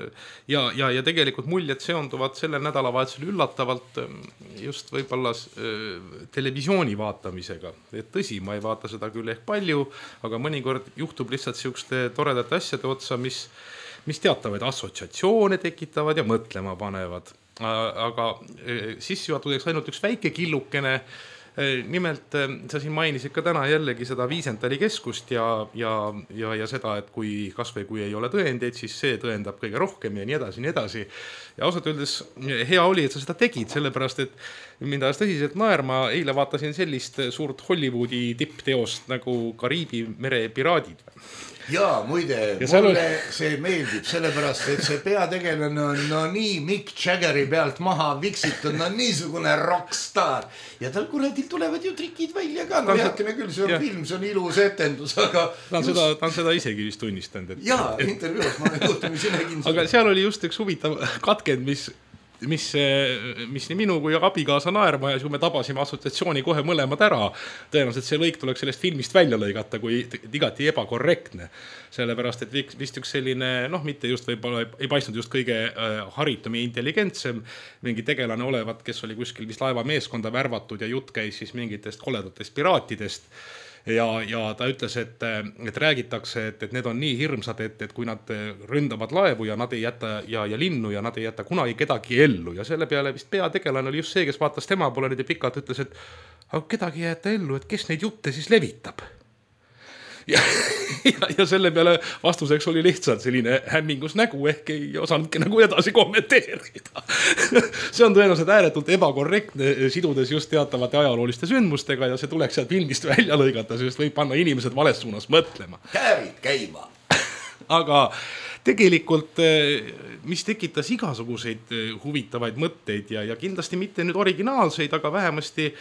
ja tegelikult muljed seonduvad sellel nädalavahetusel üllatavalt just võib-olla televisiooni vaatamisega. Et tõsi, ma ei vaata seda küll ehk palju, aga mõnikord juhtub lihtsalt siukeste toredate asjade otsa, mis teatavaid assotsiatsioone tekitavad ja mõtlema panevad. Aga sissejuhatuseks ainult üks väike killukene. Nimelt sa siin mainisid ka täna jällegi seda Viisentali keskust ja seda, et kui ei ole tõendeid, siis see tõendab kõige rohkem ja nii edasi. Ja ausalt öeldes hea oli, et sa seda tegid, sellepärast, et mind ajas tõsiselt naerma. Eile vaatasin sellist suurt Hollywoodi tippteost nagu Kariibi mere piraadid. Jaa, muide, mulle see meeldib, sellepärast, et see peategelane on no nii Mick Jaggeri pealt maha viksitud, no niisugune rockstar. Ja tal kuradil tulevad ju trikid välja ka. No heakene küll, see on film, see on ilus etendus, aga... Ta on seda isegi vist tunnistanud. Jaa, intervjuus ma juhtumisi nägin. Aga seal oli just üks huvitav katkend, mis nii minu kui abikaasa naerma ja siis me tabasime assotsiatsiooni kohe mõlemad ära. Tõenäoliselt see lõik tuleks sellest filmist välja lõigata, kui igati ebakorrektne. Sellepärast, et vist üks selline, mitte just võib-olla ei paistnud just kõige haritum ja intelligentsem mingi tegelane olevat, kes oli kuskil vist laeva meeskonda värvatud ja jutt käis siis mingitest koledatest piraatidest. Ja ta ütles, et räägitakse, et need on nii hirmsad, et kui nad ründavad laevu ja nad ei jäta ja linnu ja nad ei jäta kunagi kedagi ellu. Ja selle peale vist peategelane oli just see, kes vaatas tema poole nüüd pikalt, ütles, et aga kedagi ei jäta ellu, et kes neid jutte siis levitab. Ja selle peale vastuseks oli lihtsalt selline hämmingus nägu ehk ei osanudki nagu edasi kommenteerida. See on tõenäoliselt ääretult ebakorrektne sidudes just teatavate ajalooliste sündmustega ja see tuleks sealt filmist välja lõigata, sest võib panna inimesed vales suunas mõtlema. Käärid käima. Aga tegelikult, mis tekitas igasuguseid huvitavaid mõtteid ja kindlasti mitte nüüd originaalseid, aga vähemasti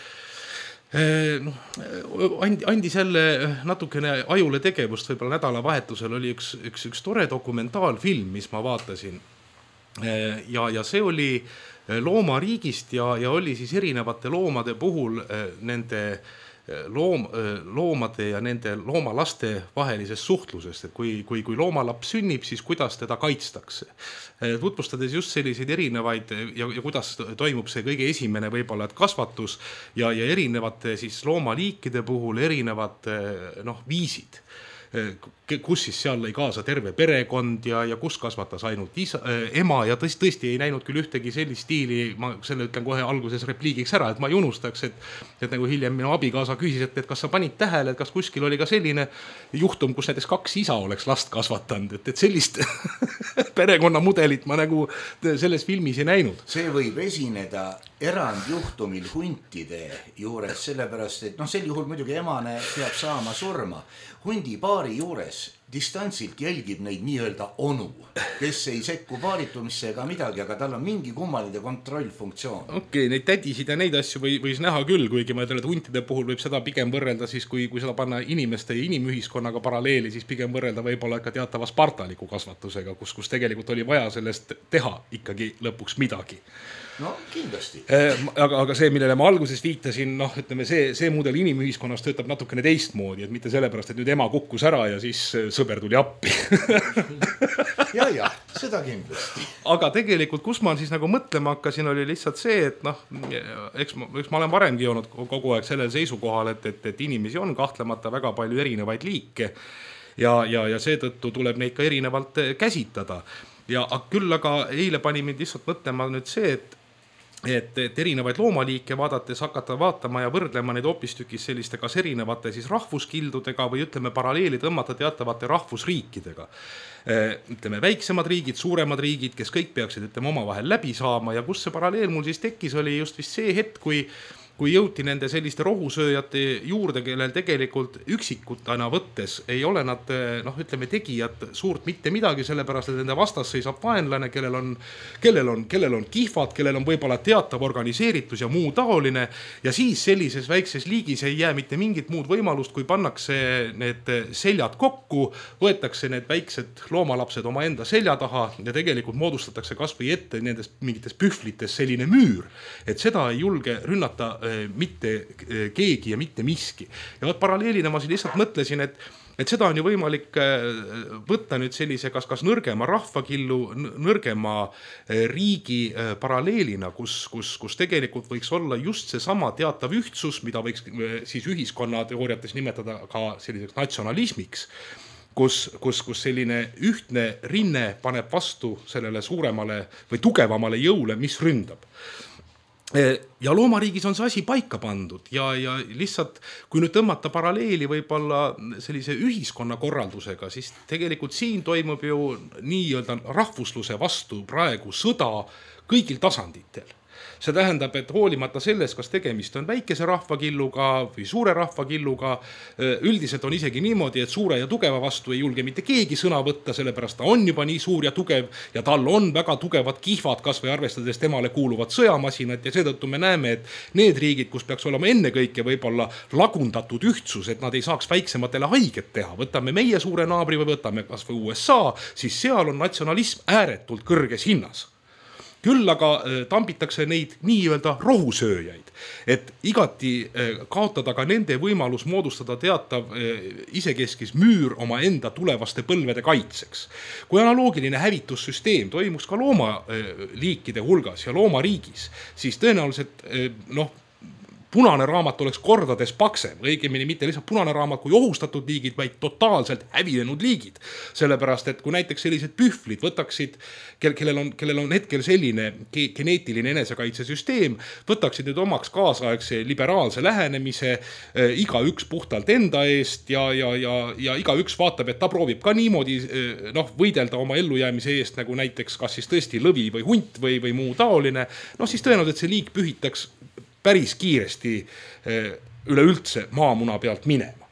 andis jälle natukene ajule tegevust, võib-olla nädalavahetusel oli üks tore dokumentaalfilm, mis ma vaatasin ja see oli loomariigist ja oli siis erinevate loomade puhul nende loomade ja nende loomalaste vahelisest suhtlusest, et kui loomalaps sünnib, siis kuidas teda kaitstakse. Tutvustades just selliseid erinevaid ja kuidas toimub see kõige esimene võib-olla kasvatus ja erinevate siis loomaliikide puhul erinevad viisid, kus siis seal lõi kaasa terve perekond ja kus kasvatas ainult ema ja tõesti ei näinud küll ühtegi sellist stiili, ma selle ütlen kohe alguses repliigiks ära, et ma ei unustaks, et nagu hiljem minu abikaasa küsis, et kas sa panid tähele, et kas kuskil oli ka selline juhtum, kus näiteks 2 isa oleks last kasvatanud, et sellist perekonnamudelit ma nagu selles filmis ei näinud. See võib esineda erandjuhtumil huntide juures, sellepärast, et sel juhul muidugi emane peab saama surma. Hundi paari juures distantsilt jälgib neid nii-öelda onu, kes ei sekku paaritumisse ega midagi, aga tal on mingi kummaline kontrollfunktsioon. Okei, neid tädisid ja neid asju võis näha küll, kuigi ma ütlen, et huntide puhul võib seda pigem võrrelda siis, kui seda panna inimeste ja inimühiskonnaga paralleeli, siis pigem võrrelda võib-olla ka teatava spartaliku kasvatusega, kus tegelikult oli vaja sellest teha ikkagi lõpuks midagi. No kindlasti. Aga see, millele ma alguses viitasin, ütleme, see mudel inimühiskonnas töötab natukene teistmoodi, et mitte sellepärast, et nüüd ema kukkus ära ja siis sõber tuli appi. Ja, seda kindlasti. Aga tegelikult, kus ma siis nagu mõtlema hakkasin, oli lihtsalt see, et eks ma olen varemgi olnud kogu aeg sellel seisukohal, et inimesi on kahtlemata väga palju erinevaid liike ja seetõttu tuleb neid ka erinevalt käsitada. Ja küll aga eile pani mind lihtsalt mõtlema nüüd see, et erinevaid loomaliike vaadates hakata vaatama ja võrdlema neid hoopistükis selliste kas erinevate siis rahvuskildudega või ütleme paralleeli tõmmata teatavate rahvusriikidega. Ütleme väiksemad riigid, suuremad riigid, kes kõik peaksid omavahel läbi saama ja kus see paralleel mul siis tekkis, oli just vist see hetk, kui jõuti nende selliste rohusööjate juurde, kellel tegelikult üksikutena võttes ei ole nad, ütleme, tegijad suurt mitte midagi, sellepärast, et nende vastas seisab vaenlane, kellel on kihvad, kellel on võib-olla teatav organiseeritus ja muu taoline ja siis sellises väikses liigis ei jää mitte mingit muud võimalust, kui pannakse need seljad kokku, võetakse need väiksed loomalapsed oma enda selja taha ja tegelikult moodustatakse kas või ette nendest mingites pühvlites selline müür, et seda ei julge rünnata mitte keegi ja mitte miski. Ja paralleelina ma siin lihtsalt mõtlesin, et seda on ju võimalik võtta nüüd sellise kas nõrgema rahvakillu, nõrgema riigi paralleelina, kus tegelikult võiks olla just see sama teatav ühtsus, mida võiks siis ühiskonna teooriates nimetada ka selliseks natsionalismiks, kus selline ühtne rinne paneb vastu sellele suuremale või tugevamale jõule, mis ründab. Ja loomariigis on see asi paika pandud ja lihtsalt, kui nüüd tõmmata paralleeli võib-olla sellise ühiskonna korraldusega, siis tegelikult siin toimub ju nii-öelda rahvusluse vastu praegu sõda kõigil tasanditel. See tähendab, et hoolimata sellest, kas tegemist on väikese rahvakilluga või suure rahvakilluga, üldiselt on isegi niimoodi, et suure ja tugeva vastu ei julge mitte keegi sõna võtta, sellepärast ta on juba nii suur ja tugev ja tal on väga tugevad kihvad, kas või arvestades temale kuuluvad sõjamasinad ja seetõttu me näeme, et need riigid, kus peaks olema ennekõike võib-olla lagundatud ühtsus, et nad ei saaks väiksematele haiget teha, võtame meie suure naabri või võtame kas või USA, siis seal on natsionalism ääretult kõrges hinnas. Küll aga tambitakse neid nii-öelda rohusööjaid, et igati kaotada ka nende võimalus moodustada teatav isekeskis müür oma enda tulevaste põlvede kaitseks. Kui analoogiline hävitussüsteem toimuks ka loomaliikide hulgas ja loomariigis, siis tõenäoliselt punane raamat oleks kordades paksem, õigemini mitte lihtsalt punane raamat kui ohustatud liigid, vaid totaalselt hävinenud liigid. Sellepärast, et kui näiteks sellised pühvlid võtaksid, kellel on hetkel selline geneetiline enesekaitsesüsteem, võtaksid nüüd omaks kaasaegse liberaalse lähenemise, iga üks puhtalt enda eest ja iga üks vaatab, et ta proovib ka niimoodi võidelda oma ellujäämise eest, nagu näiteks kas siis tõesti lõvi või hunt või muu taoline, siis tõenäoliselt see liik pühitaks päris kiiresti üleüldse maamuna pealt minema.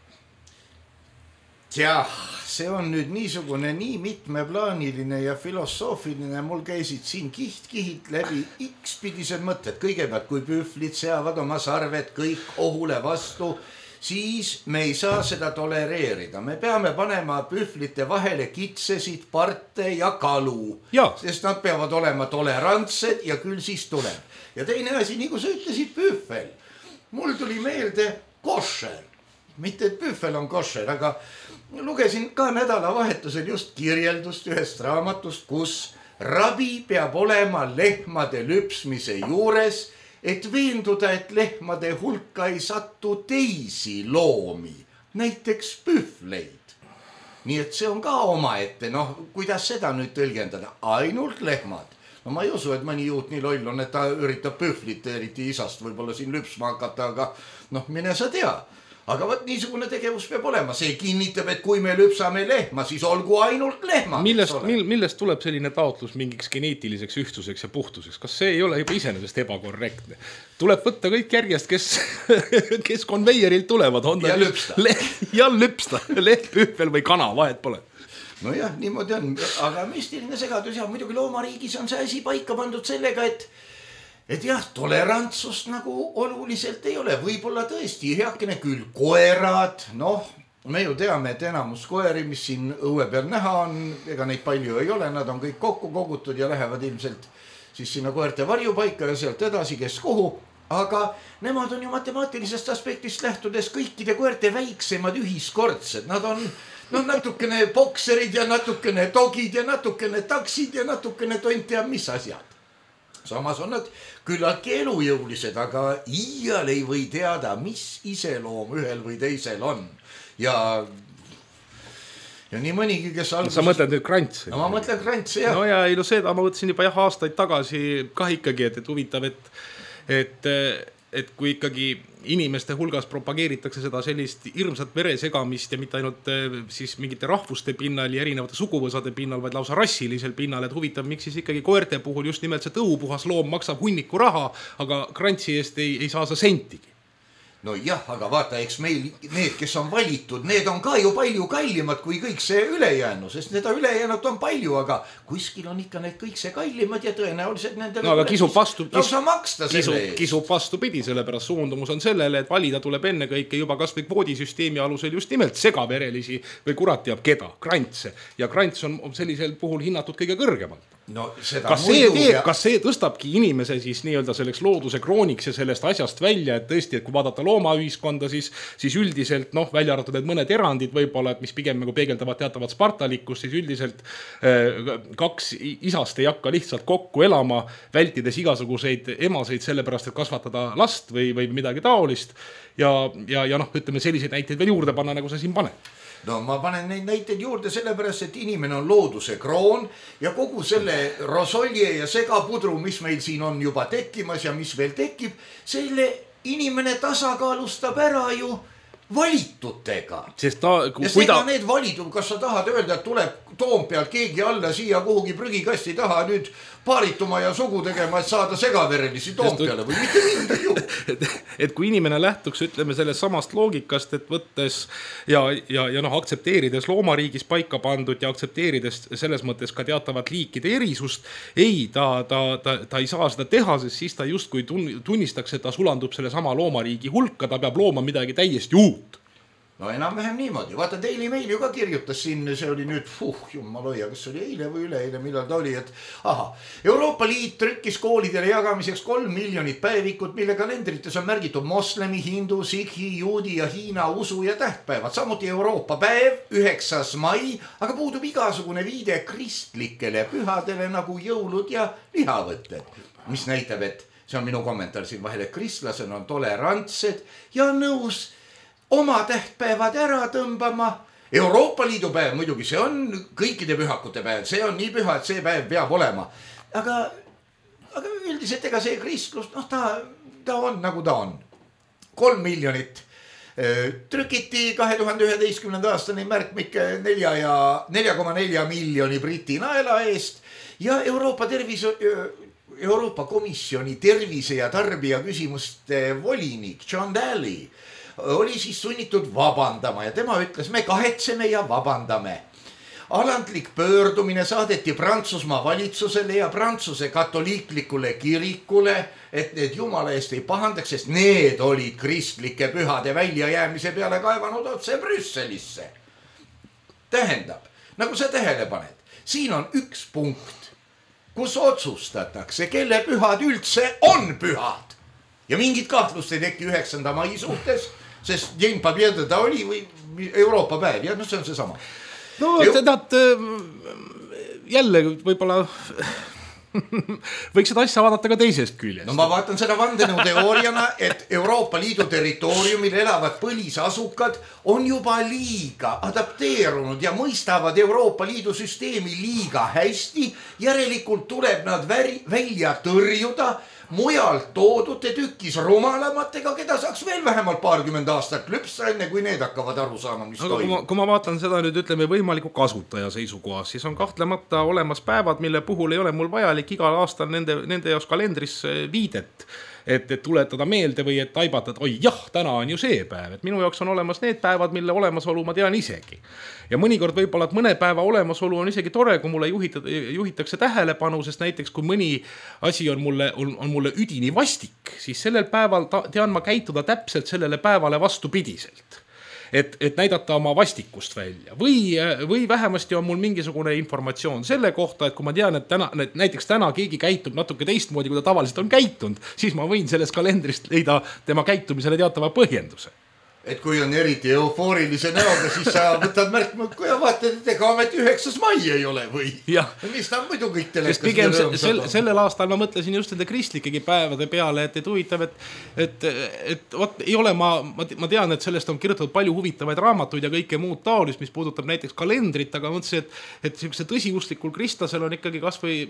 Jah, see on nüüd niisugune nii mitmeplaaniline ja filosoofiline, mul käisid siin kiht läbi X-pidised mõtted. Kõigepealt, kui pühvlid seavad oma sarved kõik ohule vastu, siis me ei saa seda tolereerida. Me peame panema pühvlite vahele kitsesid, parte ja kalu, sest nad peavad olema tolerantsed ja küll siis tuleb. Ja teine asi, nagu sa ütlesid, pühvel. Mul tuli meelde košer. Mitte, et pühvel on košer, aga lugesin ka nädalavahetusel just kirjeldust ühest raamatust, kus rabi peab olema lehmade lüpsmise juures, et veenduda, et lehmade hulka ei satu teisi loomi, näiteks pühvleid. Nii et see on ka omaette, kuidas seda nüüd tõlgendada? Ainult lehmad. No ma ei usu, et mõni juut nii loll on, et ta üritab pühvlit eriti isast võib-olla siin lüpsma hakata, aga mine sa tea. Aga võt niisugune tegevus peab olema. See kinnitab, et kui me lüpsame lehma, siis olgu ainult lehma. Millest tuleb selline taotlus mingiks geneetiliseks ühtsuseks ja puhtuseks? Kas see ei ole juba iseenesest ebakorrektne? Tuleb võtta kõik järjest, kes konveierilt tulevad. Ja lüpsta. Ja lüpsta. Leht, pühvel või kana, vahet pole. No jah, niimoodi on. Aga müstiline segadus ja muidugi loomariigis on see asi paika pandud sellega, et jah, tolerantsust nagu oluliselt ei ole. Võib-olla tõesti heakene küll koerad, me ju teame, et enamus koeri, mis siin õue peal näha on, ega neid palju ei ole, nad on kõik kokku kogutud ja lähevad ilmselt siis sinna koerte varjupaika ja sealt edasi, kes kuhu. Aga nemad on ju matemaatilisest aspektist lähtudes kõikide koerte väiksemad ühiskordsed. Nad on natukene bokserid ja natukene dogid ja natukene taksid ja natukene tont teab mis asjad. Samas on nad küllaltki elujõulised, aga iial ei või teada, mis iseloom ühel või teisel on. Ja ja nii mõnigi, kes alguses... Sa mõtled nüüd Krantsi? No ma mõtlen Krantsi, jah. No ja ei, no seda ma mõtlesin juba aastaid tagasi ka ikkagi, et huvitav, et kui ikkagi inimeste hulgas propageeritakse seda sellist hirmsat veresegamist ja mitte ainult siis mingite rahvuste pinnal ja erinevate suguvõsade pinnal, vaid lausa rassilisel pinnal, et huvitav, miks siis ikkagi koerte puhul just nimelt see tõupuhas loom maksab hunniku raha, aga Krantsi eest ei saa sa sentigi. No jah, aga vaata, eks meil need, kes on valitud, need on ka ju palju kallimad kui kõik see ülejäänu, sest seda ülejäänut on palju, aga kuskil on ikka need kõik see kallimad ja tõenäoliselt nendele... No aga kisub vastupidi, sellepärast suundumus on sellele, et valida tuleb enne kõike juba kas või kvoodisüsteemi alusel just nimelt segaverelisi või kurat teab keda, krantse. Ja krants on sellisel puhul hinnatud kõige kõrgemalt. No, kas see tõstabki inimese siis nii-öelda selleks looduse krooniks ja sellest asjast välja, et tõesti, et kui vaadata loomaühiskonda, siis üldiselt, välja arvatud, et mõned erandid võib-olla, et mis pigem nagu peegeldavad teatavat spartalikkust, siis üldiselt kaks isast ei hakka lihtsalt kokku elama, vältides igasuguseid emaseid sellepärast, et kasvatada last või midagi taolist ja ütleme selliseid näiteid veel juurde panna, nagu sa siin paned. No ma panen neid näiteid juurde sellepärast, et inimene on looduse kroon ja kogu selle rosolje ja segapudru, mis meil siin on juba tekkimas ja mis veel tekib, selle inimene tasakaalustab ära ju valitutega. Need valitud, kas sa tahad öelda, et tuleb Toompealt keegi alla siia kuhugi prügikasti taha nüüd paarituma ja sugu tegema, et saada segaverelisi Toompeale või mitte mingi ju. Et kui inimene lähtuks, ütleme, sellest samast loogikast, et võttes ja aktsepteerides loomariigis paika pandud ja aktsepteerides selles mõttes ka teatavat liikide erisust, ta ei saa seda teha, sest siis ta justkui tunnistaks, et ta sulandub selle sama loomariigi hulka, ta peab looma midagi täiesti uut. No enam-vähem niimoodi. Vaata, Daily Mail ju ka kirjutas siin, see oli nüüd, jumaloja, kas oli eile või üleeile, millal ta oli, et Euroopa Liit trükkis koolidele jagamiseks 3 miljonit päevikut, mille kalendrites on märgitud moslemi, hindu, sikhi, juudi ja Hiina usu ja tähtpäevad. Samuti Euroopa päev, 9. mai, aga puudub igasugune viide kristlikele pühadele nagu jõulud ja lihavõtted. Mis näitab, et see on minu kommentaar siin vahel, et kristlased on tolerantsed ja nõus oma tähtpäevad ära tõmbama. Euroopa Liidu päev, muidugi see on kõikide pühakute päev, see on nii püha, et see päev peab olema. Aga üldiselt ega see kristlus, ta on nagu ta on. 3 miljonit trükiti 2011. aastani märkmike 4,4 miljoni Briti naela eest ja Euroopa Komisjoni tervise ja tarbija küsimuste volinik John Daly oli siis sunnitud vabandama ja tema ütles, me kahetseme ja vabandame. Alandlik pöördumine saadeti Prantsusmaa valitsusele ja Prantsuse katoliiklikule kirikule, et need jumala eest ei pahandaks, sest need olid kristlike pühade väljajäämise peale kaevanud otse Brüsselisse. Tähendab, nagu sa tähele paned, siin on üks punkt, kus otsustatakse, kelle pühad üldse on pühad. Ja mingit kahtlust ei teki 9. mai suhtes, sest Jean Pabieda ta oli või Euroopa päev, ja see on see sama. No nad jälle võib-olla võiks seda asja vaadata ka teisest küljest. No ma vaatan seda vandenõu teooriana, et Euroopa Liidu territooriumil elavad põlisasukad on juba liiga adapteerunud ja mõistavad Euroopa Liidu süsteemi liiga hästi. Järelikult tuleb nad välja tõrjuda mujalt toodute tükkis rumalamatega, keda saaks veel vähemalt 20 aastat lüpsta, enne kui need hakkavad aru saama, mis toimub. Kui ma vaatan seda nüüd, ütleme, võimaliku kasutaja seisukohas, siis on kahtlemata olemas päevad, mille puhul ei ole mul vajalik igal aastal nende jaoks kalendris viidet, et tuletada meelde või et taibata, et oi jah, täna on ju see päev, et minu jaoks on olemas need päevad, mille olemasolu ma tean isegi. Ja mõnikord võib-olla, et mõne päeva olemasolu on isegi tore, kui mulle juhitakse tähelepanu, sest näiteks kui mõni asi on mulle üdini vastik, siis sellel päeval tean ma käituda täpselt sellele päevale vastupidiselt. Et näidata oma vastikust välja või vähemasti on mul mingisugune informatsioon selle kohta, et kui ma tean, et näiteks täna keegi käitub natuke teistmoodi, kui ta tavaliselt on käitunud, siis ma võin sellest kalendrist leida tema käitumisele teatava põhjenduse. et kui on eriti eufoorilise näoga, siis sa võtad märkmõkku ja vaatad, et ega ometi 9. mai ei ole või? Mis ta muidu kõik telekas? Pigem sellel aastal ma mõtlesin just nende kristlikegi päevade peale, et huvitav, et võt, ei ole, ma tean, et sellest on kirjutatud palju huvitavaid raamatuid ja kõike muud taolist, mis puudutab näiteks kalendrit, aga mõtlesin, et selline tõsiusklikul kristlasel on ikkagi kas või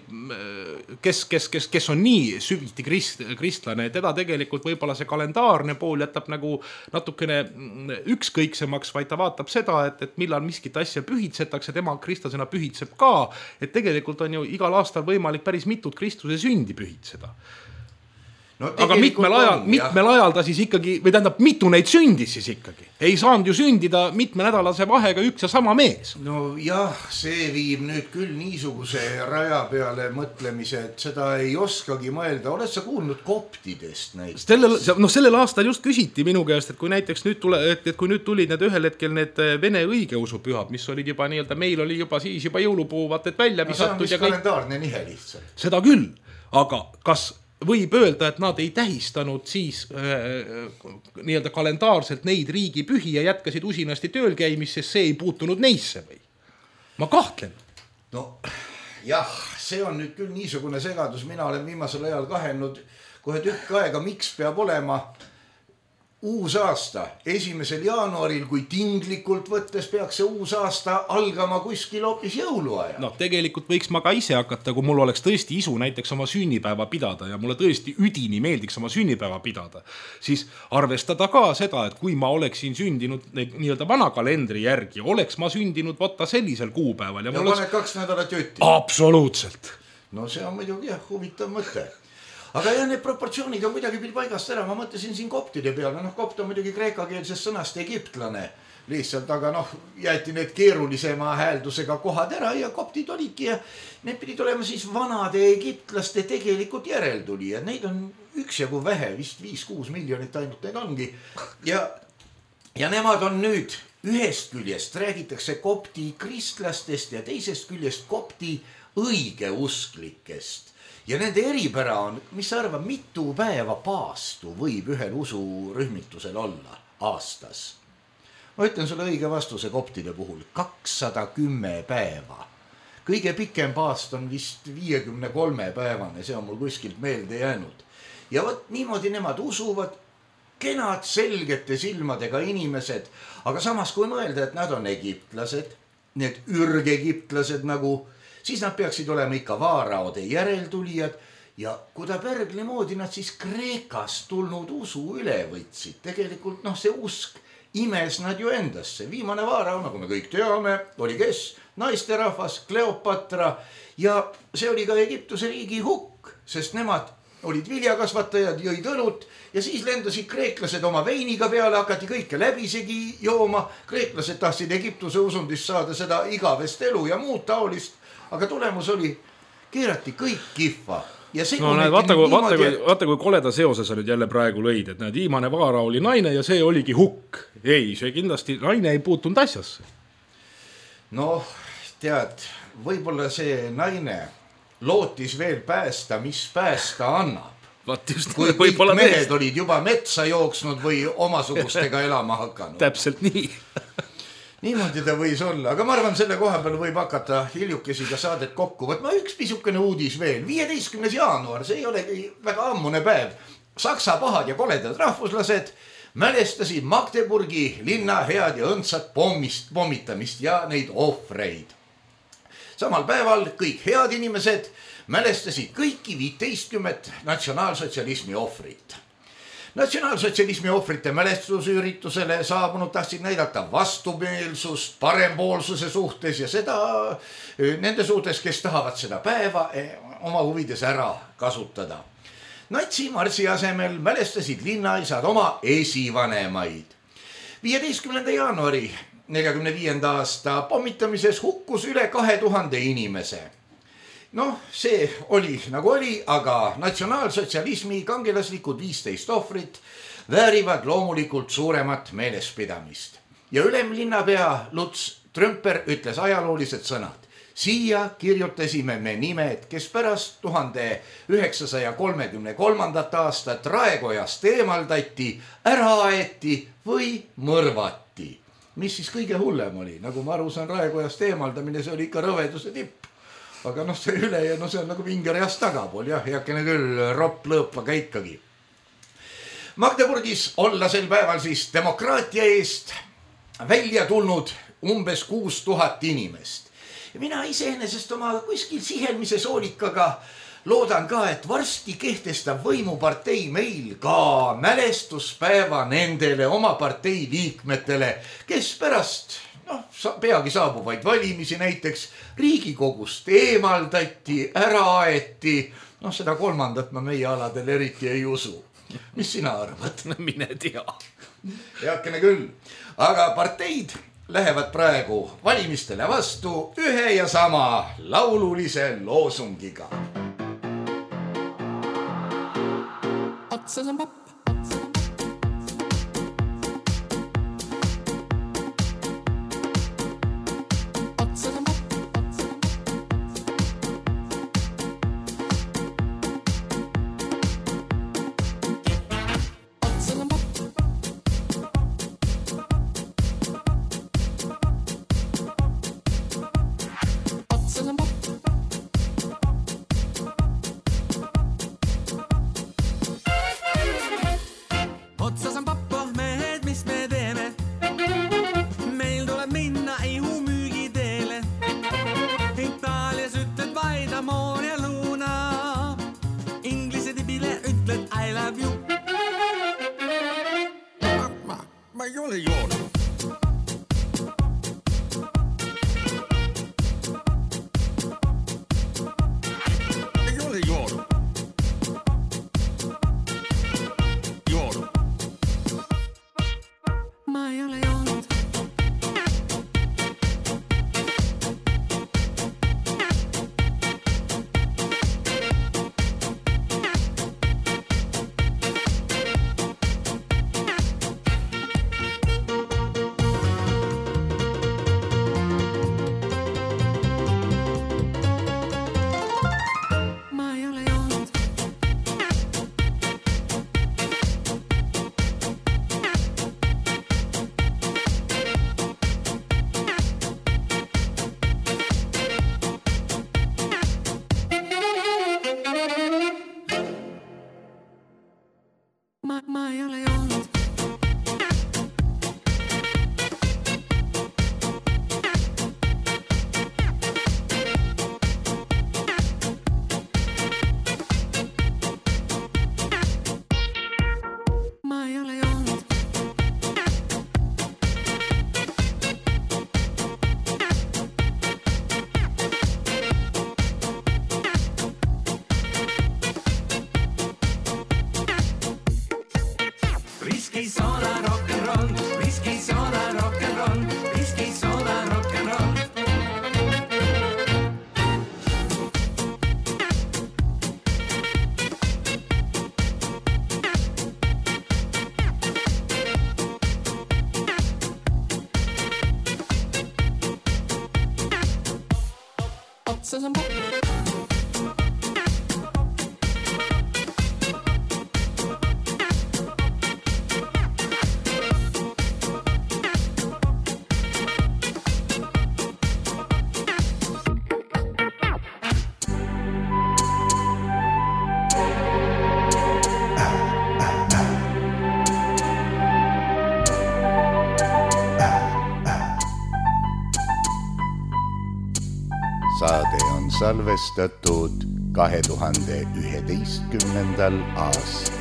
kes on nii süviti kristlane, teda tegelikult võib-olla see kalendaarne pool jätab nagu natukene ükskõiksemaks, vaid ta vaatab seda, et millal miskit asja pühitsetakse, tema kristlasena pühitseb ka, et tegelikult on ju igal aastal võimalik päris mitut Kristuse sündi pühitseda. No, aga mitmel ajal ta siis ikkagi, või tähendab, mitu neid sündis siis ikkagi? Ei saanud ju sündida mitmenädalase vahega üks ja sama mees. No jah, see viib nüüd küll niisuguse raja peale mõtlemise, et seda ei oskagi mõelda. Oled sa kuulnud koptidest näiteks? Sellel aastal just küsiti minu käest, et kui näiteks kui nüüd tulid need ühel hetkel need vene õigeusupühad, mis olid juba nii-öelda, meil oli juba siis juba jõulupuu vaated välja visatud. See on vist kalendaarne nihe lihtsalt. Seda küll, aga kas võib öelda, et nad ei tähistanud siis nii-öelda kalendaarselt neid riigipühi ja jätkasid usinasti tööl käimist, sest see ei puutunud neisse või? Ma kahtlen. No jah, see on nüüd küll niisugune segadus. Mina olen viimasel ajal kahelnud kohe tükk aega, miks peab olema uus aasta 1. jaanuaril, kui tinglikult võttes peaks see uus aasta algama kuskil hoopis jõuluaja. No tegelikult võiks ma ka ise hakata, kui mul oleks tõesti isu näiteks oma sünnipäeva pidada ja mulle tõesti üdini meeldiks oma sünnipäeva pidada, siis arvestada ka seda, et kui ma oleksin sündinud nii-öelda vana kalendri järgi, oleks ma sündinud võtta sellisel kuupäeval. Ja paned 2 nädalat jutti. Absoluutselt. No see on muidugi huvitav mõte. Aga jah, need proportsioonid on kuidagi paigast ära. Ma mõtlesin siin koptide peale. Kopt on muidugi kreekakeelsest sõnast egiptlane lihtsalt, aga jäeti need keerulisema hääldusega kohad ära ja koptid olidki ja need pidid olema siis vanade egiptlaste tegelikult järeltulijad. Neid on üksjagu vähe, vist 5-6 miljonit ainult neid ongi. Ja nemad on nüüd ühest küljest räägitakse kopti kristlastest ja teisest küljest kopti õigeusklikest. Ja nende eripära on, mis sa arvad, mitu päeva paastu võib ühel usurühmitusel olla aastas? Ma ütlen sulle õige vastuse koptide puhul. 210 päeva. Kõige pikem paast on vist 53 päevane, see on mul kuskilt meelde jäänud. Ja võt niimoodi nemad usuvad, kenad selgete silmadega inimesed, aga samas kui mõelda, et nad on egiptlased, need ürgegiptlased nagu, siis nad peaksid olema ikka vaaraode järeltulijad ja Kudapärgli moodi nad siis Kreekast tulnud usu üle võtsid. Tegelikult see usk imes nad ju endasse. Viimane vaarao, nagu me kõik teame, oli kes? Naisterahvas, Kleopatra ja see oli ka Egiptuse riigi hukk, sest nemad olid viljakasvatajad, jõid õlut ja siis lendasid kreeklased oma veiniga peale, hakati kõike läbisegi jooma. Kreeklased tahtsid Egiptuse usundist saada seda igavest elu ja muud taolist. Aga tulemus oli, keerati kõik kihva. Ja vaata kui koleda seose sa nüüd jälle praegu lõid, et viimane vaara oli naine ja see oligi hukk. Ei, see kindlasti naine ei puutunud asjasse. No, tead, võib-olla see naine lootis veel päästa, mis päästa annab. Kui kõik mehed olid juba metsa jooksnud või omasugustega elama hakanud. Täpselt nii. Niimoodi ta võis olla, aga ma arvan, selle koha peal võib hakata hiljukesi ka saadet kokku võtma. Üks pisukene uudis veel. 15. jaanuar, see ei olegi väga ammune päev. Saksa pahad ja koledad rahvuslased mälestasid Magdeburgi linna head ja õndsat pommitamist ja neid ohvreid. Samal päeval kõik head inimesed mälestasid kõiki 15 natsionaalsotsialismi ohvrit. Natsionaalsotsialismi ohvrite mälestusüritusele saabunud tahtsid näidata vastumeelsust parempoolsuse suhtes ja seda nende suhtes, kes tahavad seda päeva oma huvides ära kasutada. Natsimarsi asemel mälestasid linnaisad oma esivanemaid. 15. jaanuari 45. aasta pommitamises hukkus üle 2000 inimese. See oli nagu oli, aga natsionaalsotsialismi kangelaslikud 15 ohvrit väärivad loomulikult suuremat meelespidamist. Ja ülemlinnapea Lutz Trümper ütles ajaloolised sõnad. Siia kirjutasime me nimed, kes pärast 1933. aastat Raekojast eemaldati, ära aeti või mõrvati. Mis siis kõige hullem oli? Nagu ma aru saan, Raekojast eemaldamine, see oli ikka rõveduse tipp. Aga see üle ja see on nagu vingereast tagapool. Jah, heakene küll, ropp lõõp, aga ikkagi. Magdeburgis olla sel päeval siis demokraatia eest välja tulnud umbes 6000 inimest. Ja mina iseenesest oma kuskil sihelmise soolikaga loodan ka, et varsti kehtestab võimupartei meil ka mälestuspäeva nendele oma partei liikmetele, kes pärast peagi saabuvaid valimisi näiteks Riigikogust eemaldati, ära aeti. Seda kolmandat ma meie aladel eriti ei usu. Mis sina arvad? Mine tea. Heakene küll. Aga parteid lähevad praegu valimistele vastu ühe ja sama laululise loosungiga. Otsas on papp. Saade on salvestatud 2011. aastal.